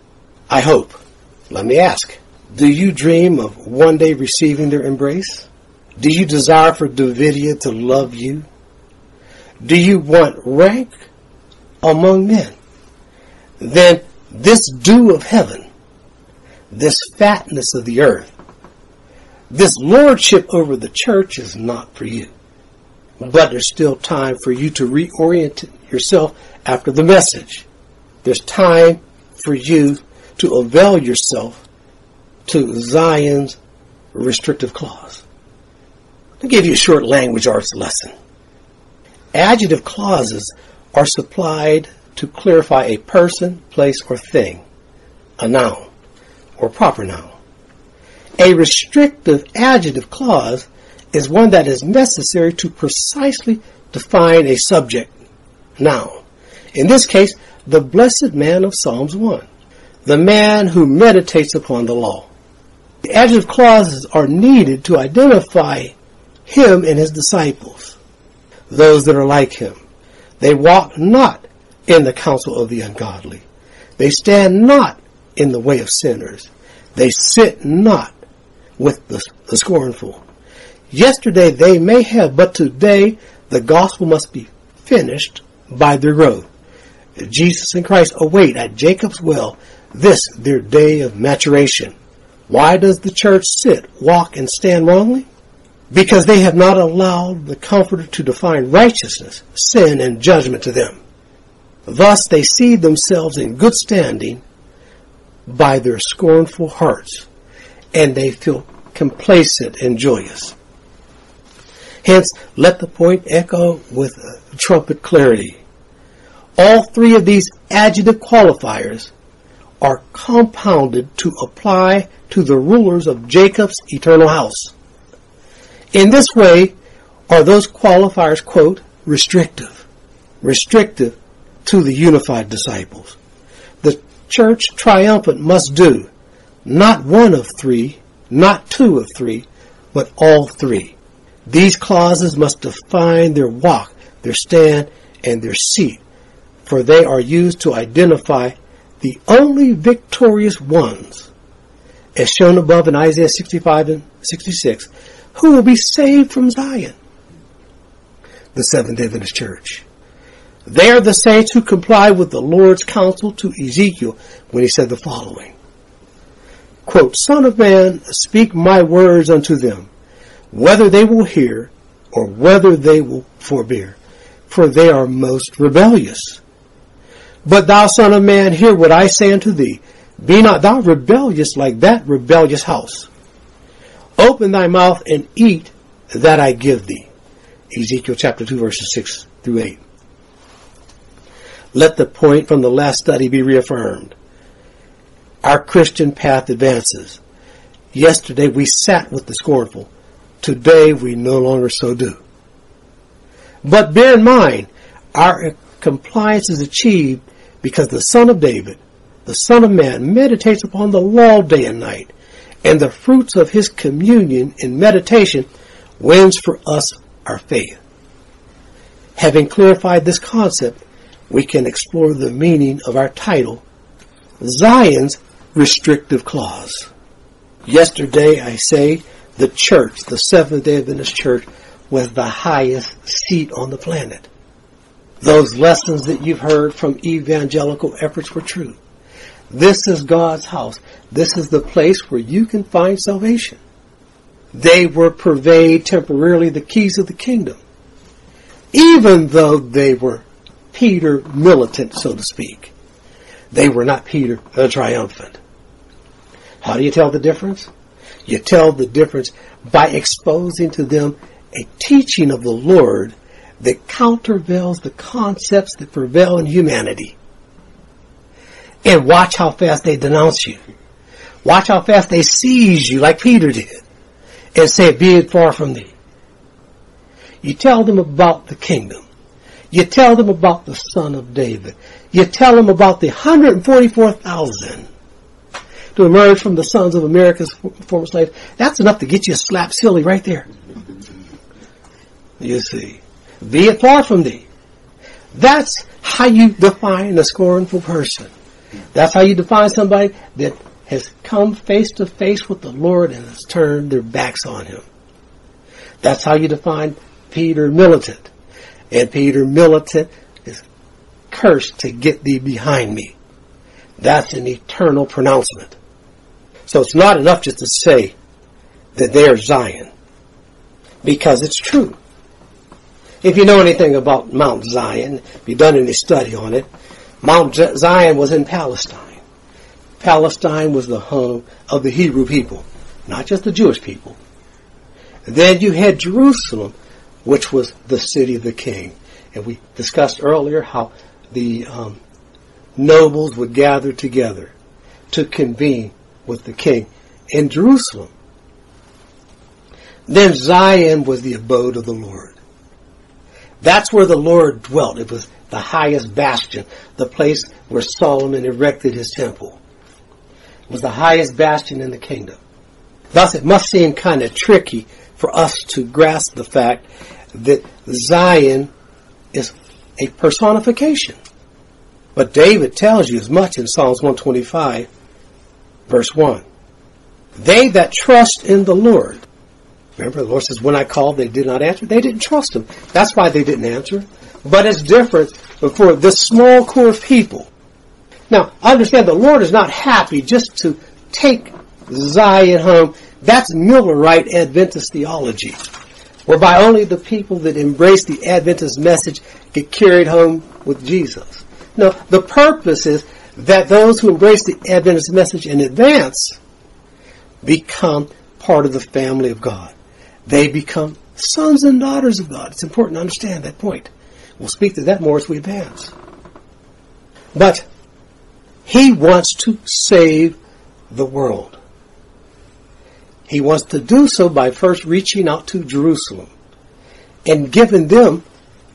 I hope. Let me ask, do you dream of one day receiving their embrace? Do you desire for Davidia to love you? Do you want rank among men? Then this dew of heaven, this fatness of the earth, this lordship over the church is not for you. But there's still time for you to reorient yourself after the message. There's time for you to avail yourself to Zion's restrictive clause. I'll give you a short language arts lesson. Adjective clauses are supplied to clarify a person, place, or thing, a noun, or proper noun. A restrictive adjective clause is one that is necessary to precisely define a subject, noun. In this case, the blessed man of Psalms one, the man who meditates upon the law. The adjective clauses are needed to identify him and his disciples, those that are like him. They walk not in the counsel of the ungodly. They stand not in the way of sinners. They sit not with the, the scornful. Yesterday they may have, but today the gospel must be finished by their growth. Jesus and Christ await at Jacob's well this their day of maturation. Why does the church sit, walk, and stand wrongly? Because they have not allowed the Comforter to define righteousness, sin, and judgment to them. Thus they see themselves in good standing by their scornful hearts, and they feel complacent and joyous. Hence, let the point echo with trumpet clarity. All three of these adjective qualifiers are compounded to apply to the rulers of Jacob's eternal house. In this way are those qualifiers, quote, restrictive. restrictive to the unified disciples. The church triumphant must do not one of three, not two of three, but all three. These clauses must define their walk, their stand, and their seat, for they are used to identify the only victorious ones, as shown above in Isaiah sixty-five and sixty-six, who will be saved from Zion, the Seventh-day Adventist Church. They are the saints who comply with the Lord's counsel to Ezekiel when he said the following, quote, Son of man, speak my words unto them, whether they will hear or whether they will forbear, for they are most rebellious. But thou, son of man, hear what I say unto thee. Be not thou rebellious like that rebellious house. Open thy mouth and eat that I give thee. Ezekiel chapter two, verses six through eight. Let the point from the last study be reaffirmed. Our Christian path advances. Yesterday we sat with the scornful. Today we no longer so do. But bear in mind, our compliance is achieved because the Son of David, the Son of Man, meditates upon the law day and night, and the fruits of his communion and meditation wins for us our faith. Having clarified this concept, we can explore the meaning of our title, Zion's Restrictive Clause. Yesterday, I say, the church, the Seventh-day Adventist Church, was the highest seat on the planet. Those lessons that you've heard from evangelical efforts were true. This is God's house. This is the place where you can find salvation. They were purveyed temporarily the keys of the kingdom, even though they were Peter militant, so to speak. They were not Peter uh, triumphant. How do you tell the difference? You tell the difference by exposing to them a teaching of the Lord that countervails the concepts that prevail in humanity. And watch how fast they denounce you. Watch how fast they seize you like Peter did and say, be it far from thee. You tell them about the kingdom. You tell them about the Son of David. You tell them about the one hundred forty-four thousand to emerge from the sons of America's former slaves. That's enough to get you a slap silly right there. You see. Be it far from thee. That's how you define a scornful person. That's how you define somebody that has come face to face with the Lord and has turned their backs on him. That's how you define Peter militant. And Peter militant is cursed to get thee behind me. That's an eternal pronouncement. So it's not enough just to say that they are Zion, because it's true. If you know anything about Mount Zion, if you've done any study on it, Mount Zion was in Palestine. Palestine was the home of the Hebrew people, not just the Jewish people. Then you had Jerusalem, which was the city of the king. And we discussed earlier how the um, nobles would gather together to convene with the king in Jerusalem. Then Zion was the abode of the Lord. That's where the Lord dwelt. It was the highest bastion, the place where Solomon erected his temple. It was the highest bastion in the kingdom. Thus, it must seem kind of tricky for us to grasp the fact that Zion is a personification. But David tells you as much in Psalms one twenty-five, verse one. They that trust in the Lord. Remember, the Lord says, when I called, they did not answer. They didn't trust him. That's why they didn't answer. But it's different for this small core of people. Now, understand the Lord is not happy just to take Zion home. That's Millerite Adventist theology, whereby only the people that embrace the Adventist message get carried home with Jesus. No, the purpose is that those who embrace the Adventist message in advance become part of the family of God. They become sons and daughters of God. It's important to understand that point. We'll speak to that more as we advance. But he wants to save the world. He wants to do so by first reaching out to Jerusalem and giving them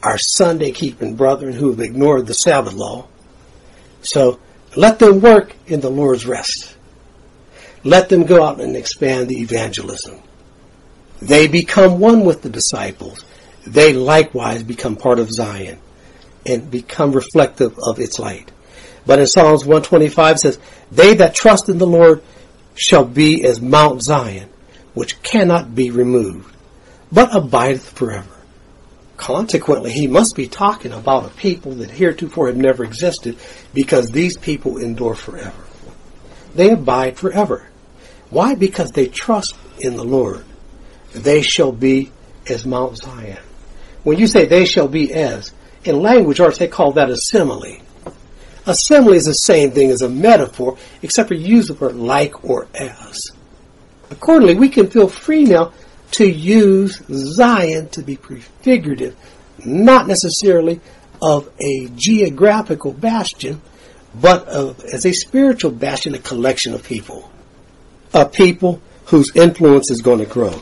our Sunday-keeping brethren who have ignored the Sabbath law. So let them work in the Lord's rest. Let them go out and expand the evangelism. They become one with the disciples. They likewise become part of Zion and become reflective of its light. But in Psalms one twenty-five says, they that trust in the Lord shall be as Mount Zion, which cannot be removed, but abideth forever. Consequently, he must be talking about a people that heretofore have never existed, because these people endure forever. They abide forever. Why? Because they trust in the Lord. They shall be as Mount Zion. When you say they shall be as, in language arts they call that a simile. A simile is the same thing as a metaphor, except for use of word like or as. Accordingly, we can feel free now to use Zion to be prefigurative, not necessarily of a geographical bastion, but of, as a spiritual bastion, a collection of people. A people whose influence is going to grow.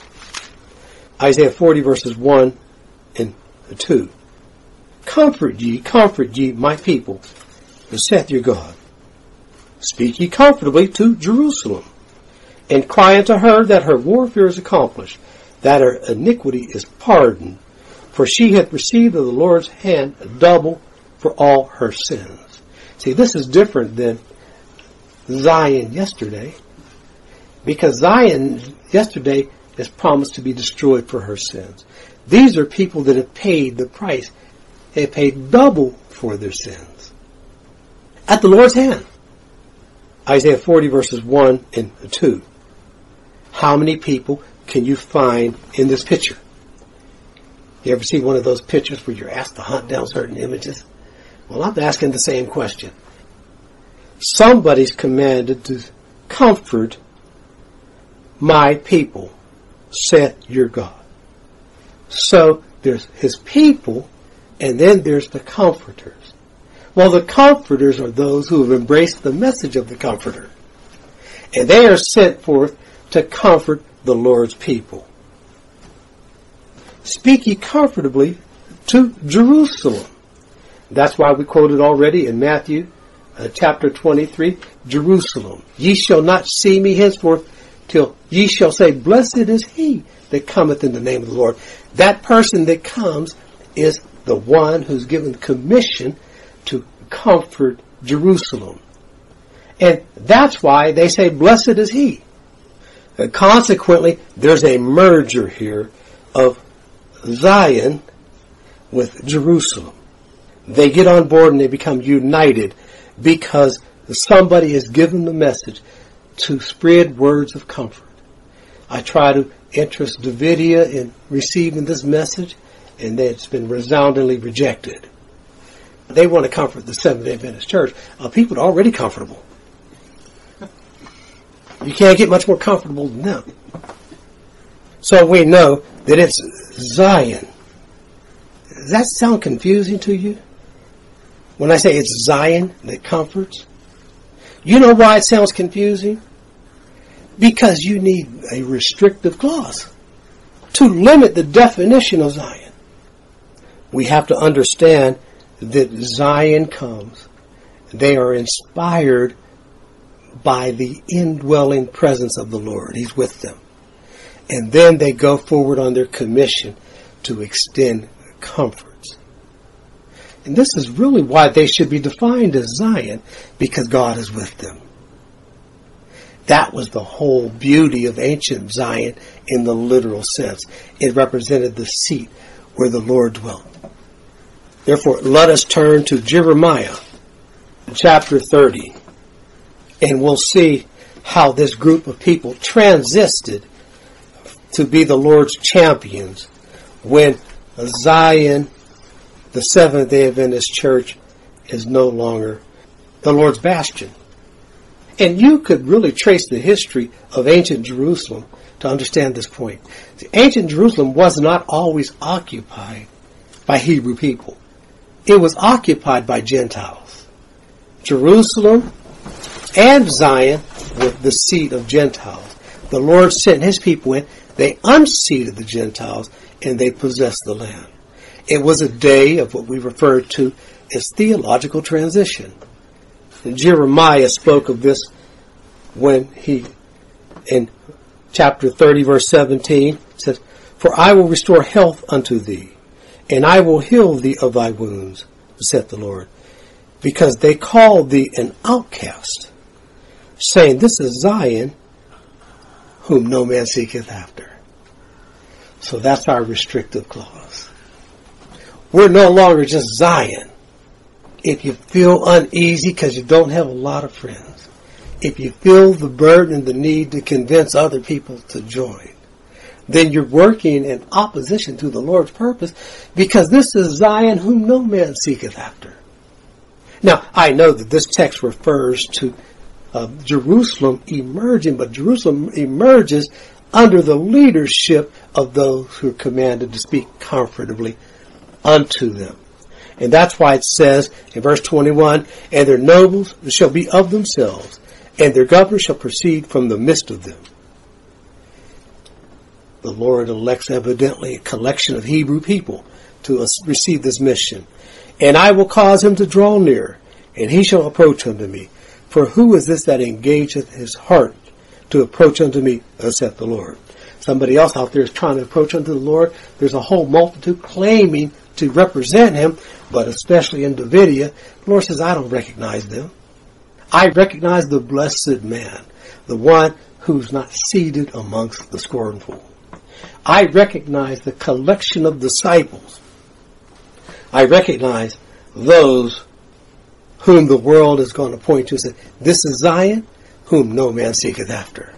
Isaiah forty verses one and two. Comfort ye, comfort ye, my people, saith your God. Speak ye comfortably to Jerusalem, and cry unto her that her warfare is accomplished, that her iniquity is pardoned, for she hath received of the Lord's hand double for all her sins. See, this is different than Zion yesterday, because Zion yesterday is promised to be destroyed for her sins. These are people that have paid the price. They have paid double for their sins at the Lord's hand. Isaiah forty verses one and two. How many people can you find in this picture? You ever see one of those pictures where you're asked to hunt down certain images? Well, I'm asking the same question. Somebody's commanded to comfort my people, saith your God. So there's his people, and then there's the comforters. Well, the comforters are those who have embraced the message of the comforter. And they are sent forth to comfort the Lord's people. Speak ye comfortably to Jerusalem. That's why we quoted already in Matthew uh, chapter twenty-three, Jerusalem. Ye shall not see me henceforth till ye shall say, blessed is he that cometh in the name of the Lord. That person that comes is the one who's given commission to comfort Jerusalem. And that's why they say, blessed is he. Uh, consequently, there's a merger here of Zion with Jerusalem. They get on board and they become united because somebody has given the message to spread words of comfort. I try to interest Davidia in receiving this message, and it's been resoundingly rejected. They want to comfort the Seventh-day Adventist Church. Uh, people are already comfortable. You can't get much more comfortable than them. So we know that it's Zion. Does that sound confusing to you? When I say it's Zion that comforts? You know why it sounds confusing? Because you need a restrictive clause to limit the definition of Zion. We have to understand that Zion comes. They are inspired by the indwelling presence of the Lord. He's with them. And then they go forward on their commission to extend comforts. And this is really why they should be defined as Zion, because God is with them. That was the whole beauty of ancient Zion in the literal sense. It represented the seat where the Lord dwelt. Therefore, let us turn to Jeremiah chapter thirty, and we'll see how this group of people transisted to be the Lord's champions when Zion, the Seventh-day Adventist Church, is no longer the Lord's bastion. And you could really trace the history of ancient Jerusalem to understand this point. The ancient Jerusalem was not always occupied by Hebrew people. It was occupied by Gentiles. Jerusalem and Zion were the seat of Gentiles. The Lord sent his people in. They unseated the Gentiles and they possessed the land. It was a day of what we refer to as theological transition. And Jeremiah spoke of this when he, in chapter thirty, verse seventeen, says, "For I will restore health unto thee, and I will heal thee of thy wounds, saith the Lord, because they called thee an outcast, saying, This is Zion, whom no man seeketh after." So that's our restrictive clause. We're no longer just Zion. If you feel uneasy because you don't have a lot of friends, if you feel the burden and the need to convince other people to join, then you're working in opposition to the Lord's purpose, because this is Zion whom no man seeketh after. Now, I know that this text refers to uh, Jerusalem emerging, but Jerusalem emerges under the leadership of those who are commanded to speak comfortably unto them. And that's why it says in verse twenty-one, "And their nobles shall be of themselves, and their governors shall proceed from the midst of them." The Lord elects evidently a collection of Hebrew people to receive this mission. "And I will cause him to draw near, and he shall approach unto me. For who is this that engageth his heart to approach unto me, saith the Lord?" Somebody else out there is trying to approach unto the Lord. There's a whole multitude claiming to represent him, but especially in Davidia, the Lord says, I don't recognize them. I recognize the blessed man, the one who's not seated amongst the scornful. I recognize the collection of disciples. I recognize those whom the world is going to point to and say, This is Zion, whom no man seeketh after.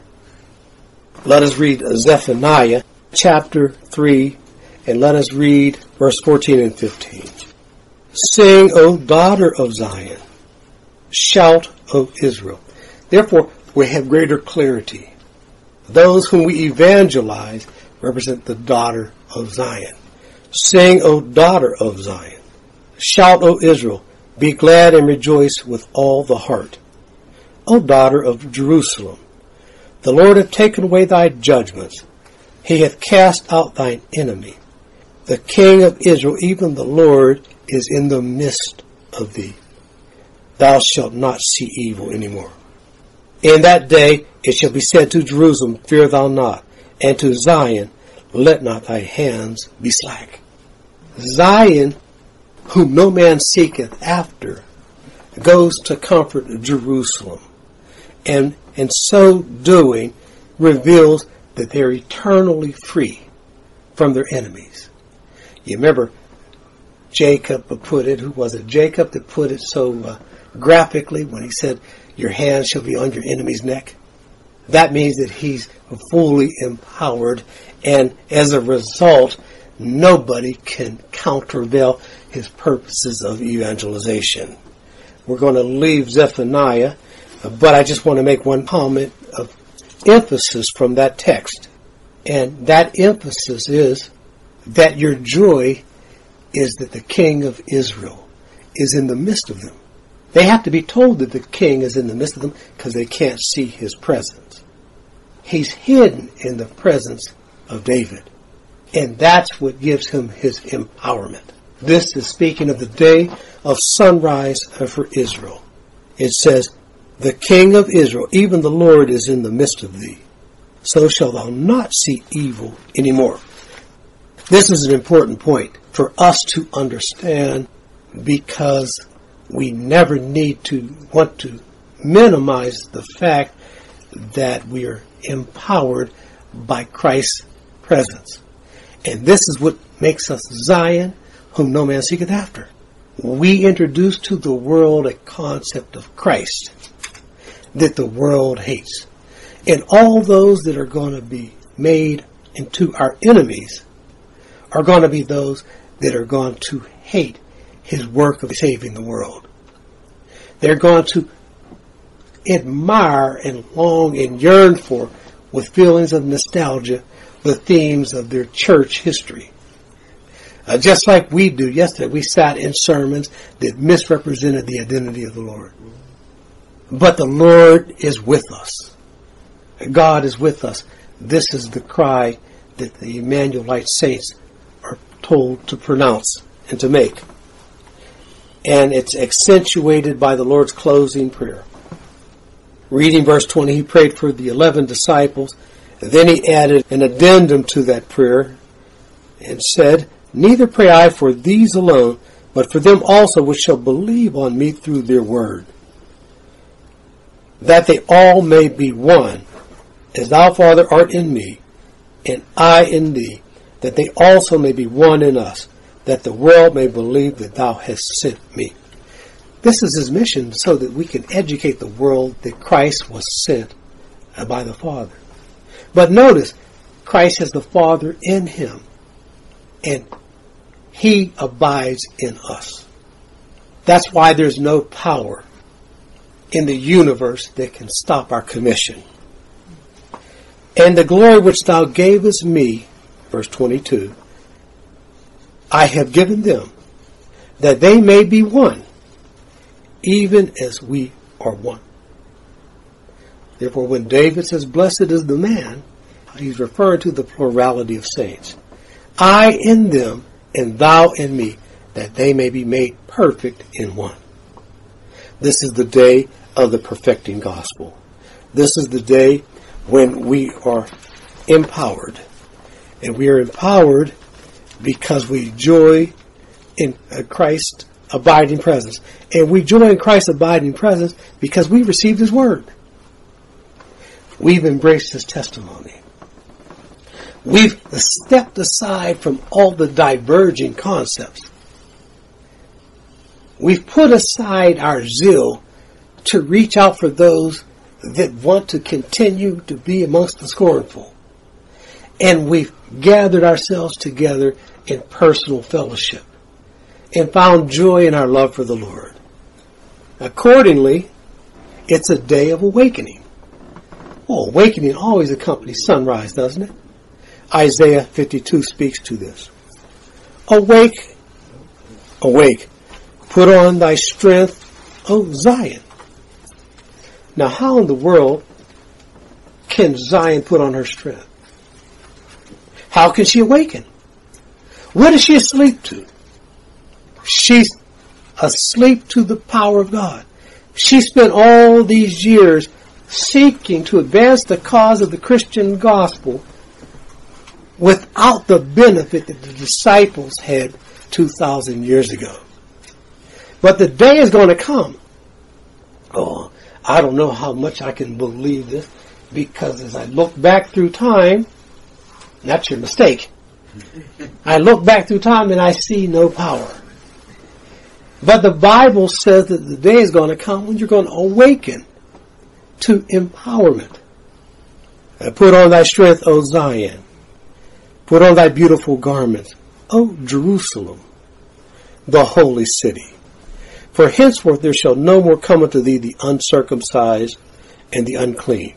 Let us read Zephaniah chapter three, and let us read verse fourteen and fifteen. "Sing, O daughter of Zion. Shout, O Israel." Therefore, we have greater clarity. Those whom we evangelize represent the daughter of Zion. "Sing, O daughter of Zion. Shout, O Israel. Be glad and rejoice with all the heart. O daughter of Jerusalem, the Lord hath taken away thy judgments. He hath cast out thine enemy. The King of Israel, even the Lord, is in the midst of thee. Thou shalt not see evil any more. In that day it shall be said to Jerusalem, Fear thou not, and to Zion, Let not thy hands be slack." Zion, whom no man seeketh after, goes to comfort Jerusalem, and in so doing reveals that they're eternally free from their enemies. You remember Jacob put it, who was it? Jacob that put it so uh, graphically when he said, "Your hand shall be on your enemy's neck." That means that he's fully empowered, and as a result, nobody can countervail his purposes of evangelization. We're going to leave Zephaniah, but I just want to make one comment of emphasis from that text. And that emphasis is that your joy is that the King of Israel is in the midst of them. They have to be told that the King is in the midst of them because they can't see his presence. He's hidden in the presence of David. And that's what gives him his empowerment. This is speaking of the day of sunrise for Israel. It says, "The King of Israel, even the Lord, is in the midst of thee. So shalt thou not see evil anymore." This is an important point for us to understand, because we never need to want to minimize the fact that we are empowered by Christ's presence. And this is what makes us Zion, whom no man seeketh after. We introduce to the world a concept of Christ that the world hates. And all those that are going to be made into our enemies are going to be those that are going to hate his work of saving the world. They're going to admire and long and yearn for, with feelings of nostalgia, the themes of their church history. Uh, just like we do. Yesterday we sat in sermons that misrepresented the identity of the Lord. But the Lord is with us. God is with us. This is the cry that the Emmanuelite saints are told to pronounce and to make. And it's accentuated by the Lord's closing prayer. Reading verse twenty, he prayed for the eleven disciples. And then he added an addendum to that prayer and said, "Neither pray I for these alone, but for them also which shall believe on me through their word, that they all may be one, as thou, Father, art in me, and I in thee, that they also may be one in us, that the world may believe that thou hast sent me." This is his mission, so that we can educate the world that Christ was sent by the Father. But notice, Christ has the Father in him, and he abides in us. That's why there's no power in the universe that can stop our commission. "And the glory which thou gavest me," verse twenty-two, "I have given them, that they may be one, even as we are one." Therefore, when David says, "Blessed is the man," he's referring to the plurality of saints. "I in them, and thou in me, that they may be made perfect in one." This is the day of the perfecting gospel. This is the day when we are empowered. And we are empowered because we joy in Christ's abiding presence. And we joy in Christ's abiding presence because we received his word. We've embraced his testimony. We've stepped aside from all the diverging concepts. We've put aside our zeal to reach out for those that want to continue to be amongst the scornful. And we've gathered ourselves together in personal fellowship and found joy in our love for the Lord. Accordingly, it's a day of awakening. Well, awakening always accompanies sunrise, doesn't it? Isaiah fifty-two speaks to this. "Awake, awake, put on thy strength, O Zion." Now, how in the world can Zion put on her strength? How can she awaken? What is she asleep to? She's asleep to the power of God. She spent all these years seeking to advance the cause of the Christian gospel without the benefit that the disciples had two thousand years ago. But the day is going to come. Oh, I don't know how much I can believe this, because as I look back through time, that's your mistake. I look back through time and I see no power. But the Bible says that the day is going to come when you're going to awaken to empowerment. "Put on thy strength, O Zion. Put on thy beautiful garments, O Jerusalem, the holy city. For henceforth there shall no more come unto thee the uncircumcised and the unclean.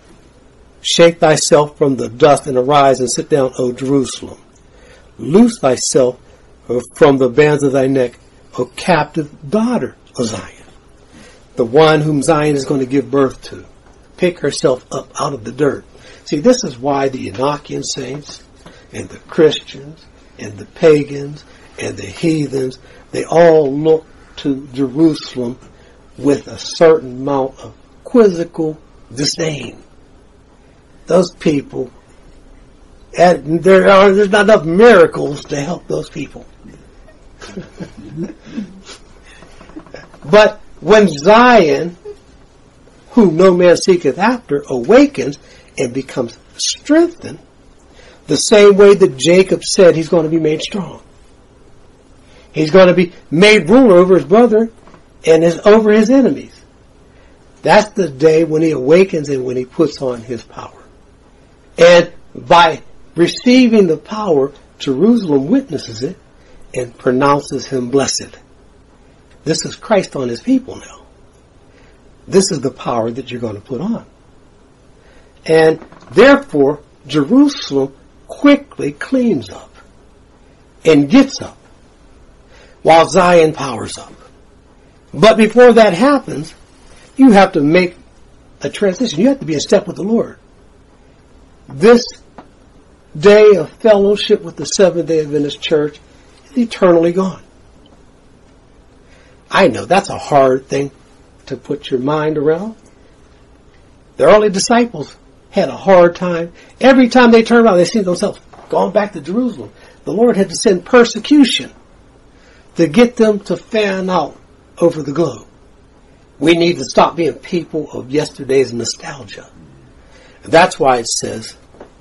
Shake thyself from the dust and arise and sit down, O Jerusalem. Loose thyself from the bands of thy neck, O captive daughter of Zion." The one whom Zion is going to give birth to. Pick herself up out of the dirt. See, this is why the Enochian saints and the Christians and the pagans and the heathens, they all look to Jerusalem with a certain amount of quizzical disdain. Those people, there are, there's not enough miracles to help those people. But when Zion, whom no man seeketh after, awakens and becomes strengthened, the same way that Jacob said he's going to be made strong. He's going to be made ruler over his brother and his, over his enemies. That's the day when he awakens and when he puts on his power. And by receiving the power, Jerusalem witnesses it and pronounces him blessed. This is Christ on his people now. This is the power that you're going to put on. And therefore, Jerusalem quickly cleans up and gets up while Zion powers up. But before that happens, you have to make a transition. You have to be in step with the Lord. This day of fellowship with the Seventh-day Adventist Church is eternally gone. I know that's a hard thing to put your mind around. The early disciples had a hard time. Every time they turned around, they see themselves going back to Jerusalem. The Lord had to send persecution to get them to fan out over the globe. We need to stop being people of yesterday's nostalgia. That's why it says,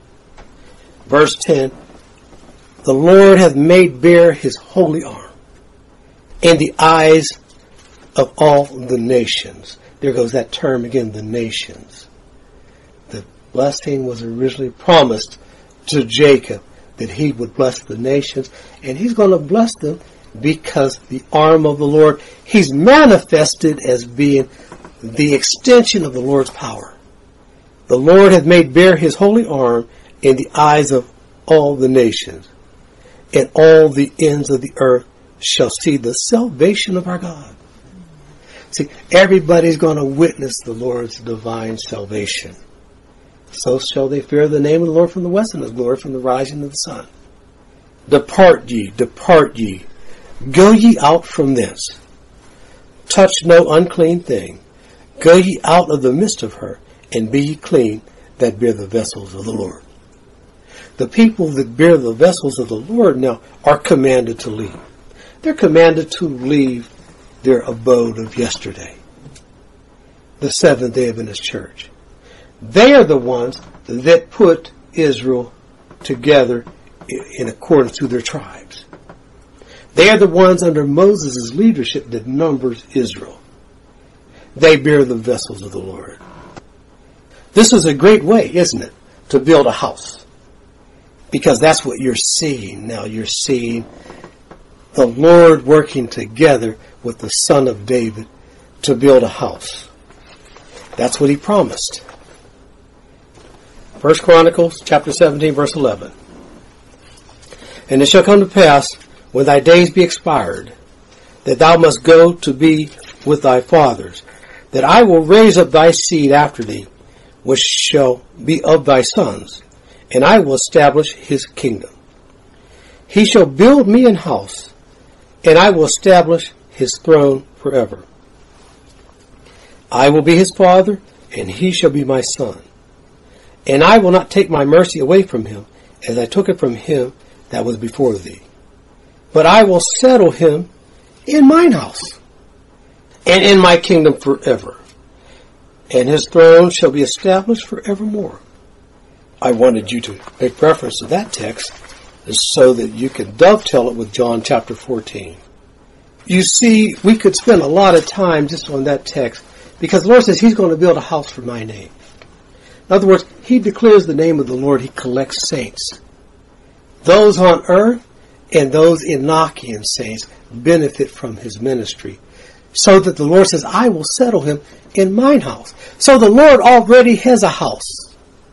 verse ten, the Lord hath made bare his holy arm in the eyes of all the nations. There goes that term again, the nations. The blessing was originally promised to Jacob, that he would bless the nations, and he's going to bless them because the arm of the Lord, he's manifested as being the extension of the Lord's power. The Lord hath made bare his holy arm in the eyes of all the nations, and all the ends of the earth shall see the salvation of our God. See, everybody's going to witness the Lord's divine salvation. So shall they fear the name of the Lord from the west, and his glory from the rising of the sun. Depart ye, depart ye, go ye out from thence. Touch no unclean thing. Go ye out of the midst of her, and be ye clean that bear the vessels of the Lord. The people that bear the vessels of the Lord now are commanded to leave. They're commanded to leave their abode of yesterday, the Seventh-day Adventist Church. They are the ones that put Israel together in accordance to their tribes. They are the ones under Moses' leadership that numbers Israel. They bear the vessels of the Lord. This is a great way, isn't it, to build a house? Because that's what you're seeing now. You're seeing the Lord working together with the Son of David to build a house. That's what he promised. First Chronicles chapter seventeen, verse eleven. And it shall come to pass, when thy days be expired, that thou must go to be with thy fathers, that I will raise up thy seed after thee, which shall be of thy sons, and I will establish his kingdom. He shall build me an house, and I will establish his throne forever. I will be his father, and he shall be my son. And I will not take my mercy away from him, as I took it from him that was before thee. But I will settle him in mine house, and in my kingdom forever. And his throne shall be established forevermore. I wanted you to make reference to that text so that you can dovetail it with John chapter fourteen. You see, we could spend a lot of time just on that text, because the Lord says he's going to build a house for my name. In other words, he declares the name of the Lord. He collects saints. Those on earth and those Enochian saints benefit from his ministry. So that the Lord says, I will settle him in mine house. So the Lord already has a house.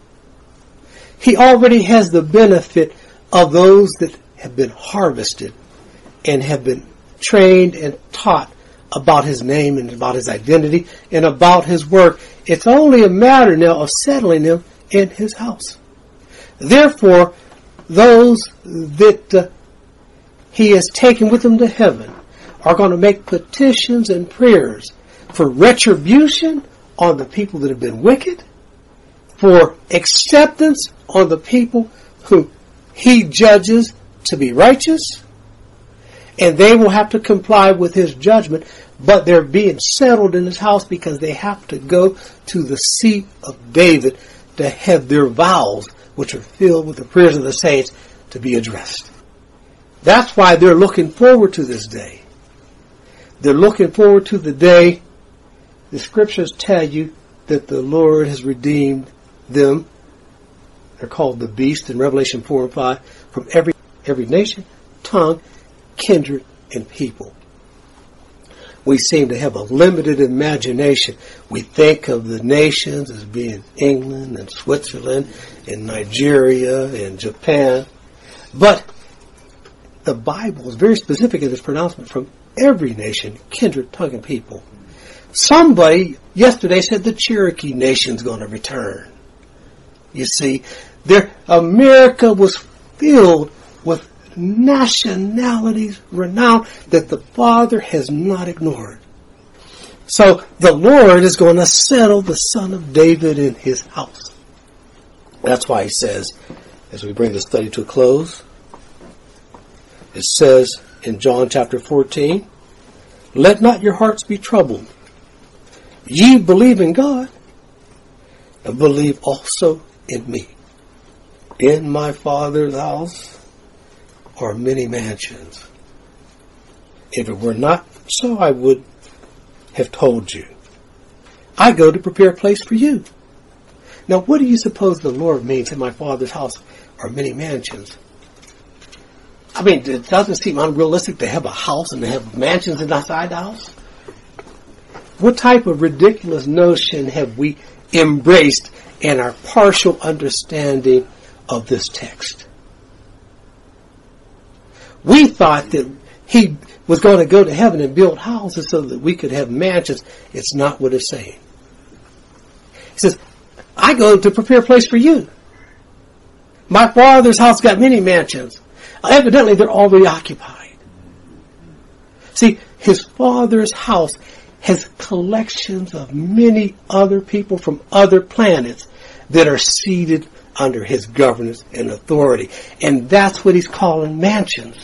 He already has the benefit of those that have been harvested and have been trained and taught about his name and about his identity and about his work. It's only a matter now of settling him in his house. Therefore, those that uh, he has taken with him to heaven are going to make petitions and prayers for retribution on the people that have been wicked, for acceptance on the people whom he judges to be righteous, and they will have to comply with his judgment, but they're being settled in his house because they have to go to the seat of David to have their vows, which are filled with the prayers of the saints, to be addressed. That's why they're looking forward to this day. They're looking forward to the day the scriptures tell you that the Lord has redeemed them. They're called the beast in Revelation four and five, from every every nation, tongue, kindred, and people. We seem to have a limited imagination. We think of the nations as being England and Switzerland and Nigeria and Japan. But the Bible is very specific in its pronouncement, from every nation, kindred, tongue, and people. Somebody yesterday said the Cherokee Nation's going to return. You see, there, America was filled with nationalities renowned that the Father has not ignored. So the Lord is going to settle the son of David in his house. That's why he says, as we bring the study to a close, it says in John chapter fourteen, let not your hearts be troubled. Ye believe in God, and believe also in me. In my Father's house are many mansions. If it were not so, I would have told you. I go to prepare a place for you. Now, what do you suppose the Lord means in my Father's house are many mansions? I mean, it doesn't seem unrealistic to have a house and to have mansions inside the house. What type of ridiculous notion have we embraced in our partial understanding of this text? We thought that he was going to go to heaven and build houses so that we could have mansions. It's not what it's saying. He says, I go to prepare a place for you. My Father's house got many mansions. Evidently, they're already occupied. See, his Father's house has collections of many other people from other planets that are seated under his governance and authority. And that's what he's calling mansions.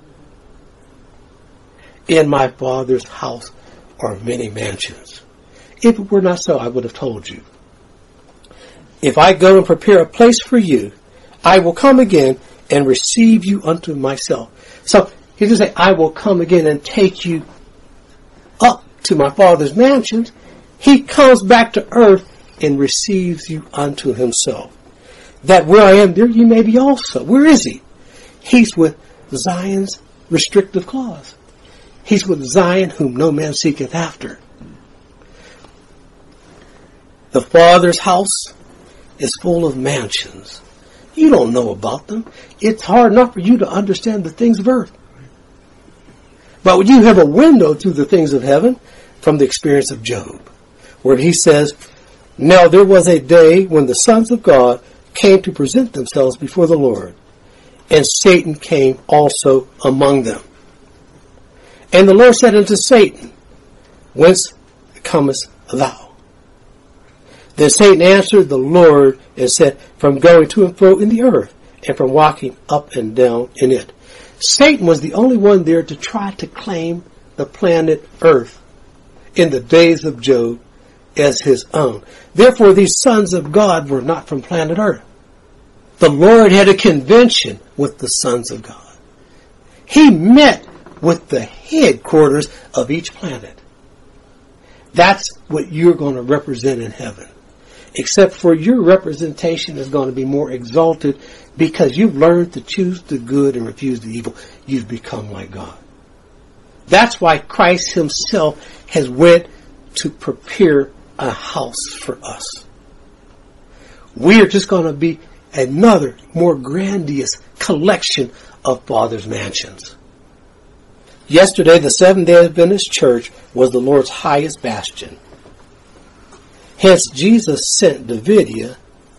In my Father's house are many mansions. If it were not so, I would have told you. If I go and prepare a place for you, I will come again and receive you unto myself. So he doesn't say, I will come again and take you up to my Father's mansions. He comes back to earth and receives you unto himself. That where I am, there you may be also. Where is he? He's with Zion's restrictive clause. He's with Zion whom no man seeketh after. The Father's house is full of mansions. You don't know about them. It's hard enough for you to understand the things of earth. But when you have a window to the things of heaven from the experience of Job, where he says, now there was a day when the sons of God came to present themselves before the Lord, and Satan came also among them. And the Lord said unto Satan, whence comest thou? Then Satan answered the Lord and said, from going to and fro in the earth, and from walking up and down in it. Satan was the only one there to try to claim the planet Earth in the days of Job as his own. Therefore, these sons of God were not from planet Earth. The Lord had a convention with the sons of God. He met with the headquarters of each planet. That's what you're going to represent in heaven. Except for your representation is going to be more exalted because you've learned to choose the good and refuse the evil. You've become like God. That's why Christ himself has went to prepare a house for us. We are just going to be another more grandiose collection of Father's mansions. Yesterday, the Seventh-day Adventist Church was the Lord's highest bastion. Hence, Jesus sent Davidia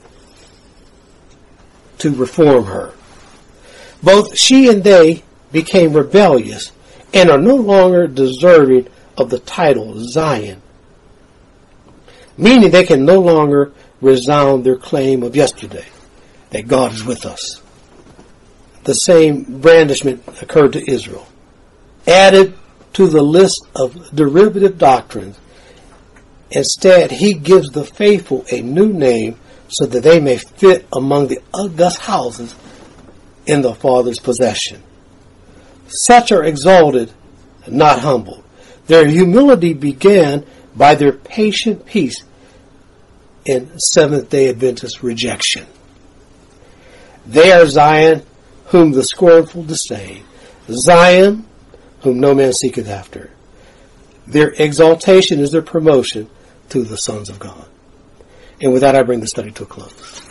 to reform her. Both she and they became rebellious and are no longer deserving of the title Zion, meaning they can no longer resound their claim of yesterday, that God is with us. The same brandishment occurred to Israel. Added to the list of derivative doctrines, instead, he gives the faithful a new name so that they may fit among the august houses in the Father's possession. Such are exalted, not humbled. Their humility began by their patient peace in Seventh-day Adventist rejection. They are Zion, whom the scornful disdain. Zion, whom no man seeketh after. Their exaltation is their promotion to the sons of God. And with that, I bring the study to a close.